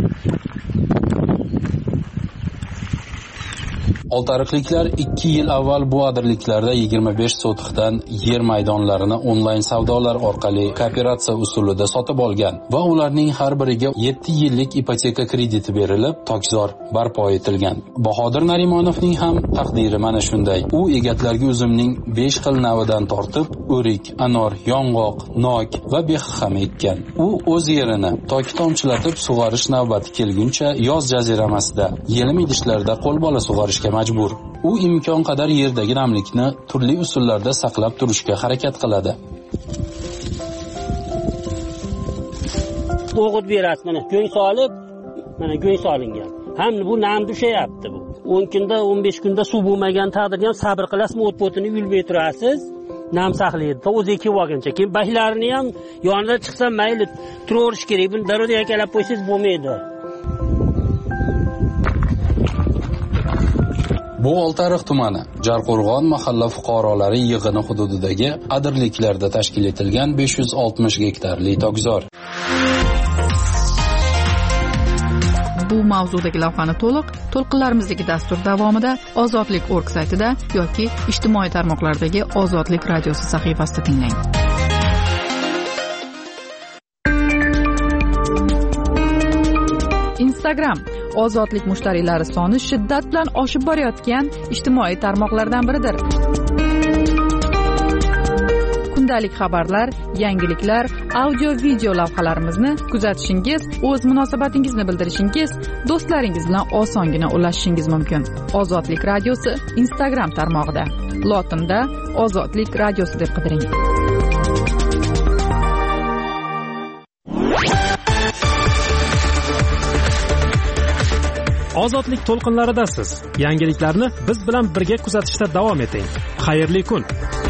Oltiariqliklar ikki yil avval bu adirliklarda yigirma besh sotixdan yer maydonlarini onlayn savdolar orqali kooperatsiya usulida sotib olgan va ularning har biriga yetti yillik ipoteka krediti berilib, tokzor barpo etilgan. Bahodir Narimonovning ham taqdiri mana shunday. U egatlarga uzumning besh xil navidan tortib, o'rik, anor, yong'oq, nok va bexam ekkan. U o'z yerini toki tomchilatib sug'orish navbati kelguncha yoz jaziramasida, yelim idishlarda qo'lbola sug'orishga majbur. U imkon qadar yerdagi namlikni turli usullarda saqlab turishga harakat qiladi. O'g'it berasiz, mana go'ng solib, mana go'ng solingan. Hamda bu nam dushayapti bu. o'n kunda o'n besh kunda suv bo'lmagan taqdirda ham sabr qilasizmi, o't o'tini yulmay turasiz, nam saqlaydi. O'ziga kelib olguncha keyin baylarini ham yonida chiqsa mayli turaverish kerak. Buni darrov yakalab qo'ysangiz bo'lmaydi. Bu Oltiariq tumani Jarqo'rg'on mahalla fuqarolari yig'ini hududidagi adirliklarda tashkil etilgan besh yuz oltmish gektarli tokzor. Bu mavzudagi lavhani to'liq to'lqinlarimizdagi dastur davomida Ozodlik nokta org saytida yoki ijtimoiy tarmoqlardagi Ozodlik radiosi sahifasida tinglang. Instagram Ozodlik mushtariylari soni shiddat bilan oshib borayotgan ijtimoiy tarmoqlardan biridir. Kundalik xabarlar, yangiliklar, audio video lavhalarimizni kuzatishingiz, o'z munosabatingizni bildirishingiz, do'stlaringiz bilan osongina ulashishingiz mumkin. Ozodlik radiosi Instagram tarmog'ida. Lotinda Ozodlik radiosi deb qidiring. Ozodlik to'lqinlaridasiz. Yangiliklarni biz bilan birga kuzatishda davom eting. Xayrli kun.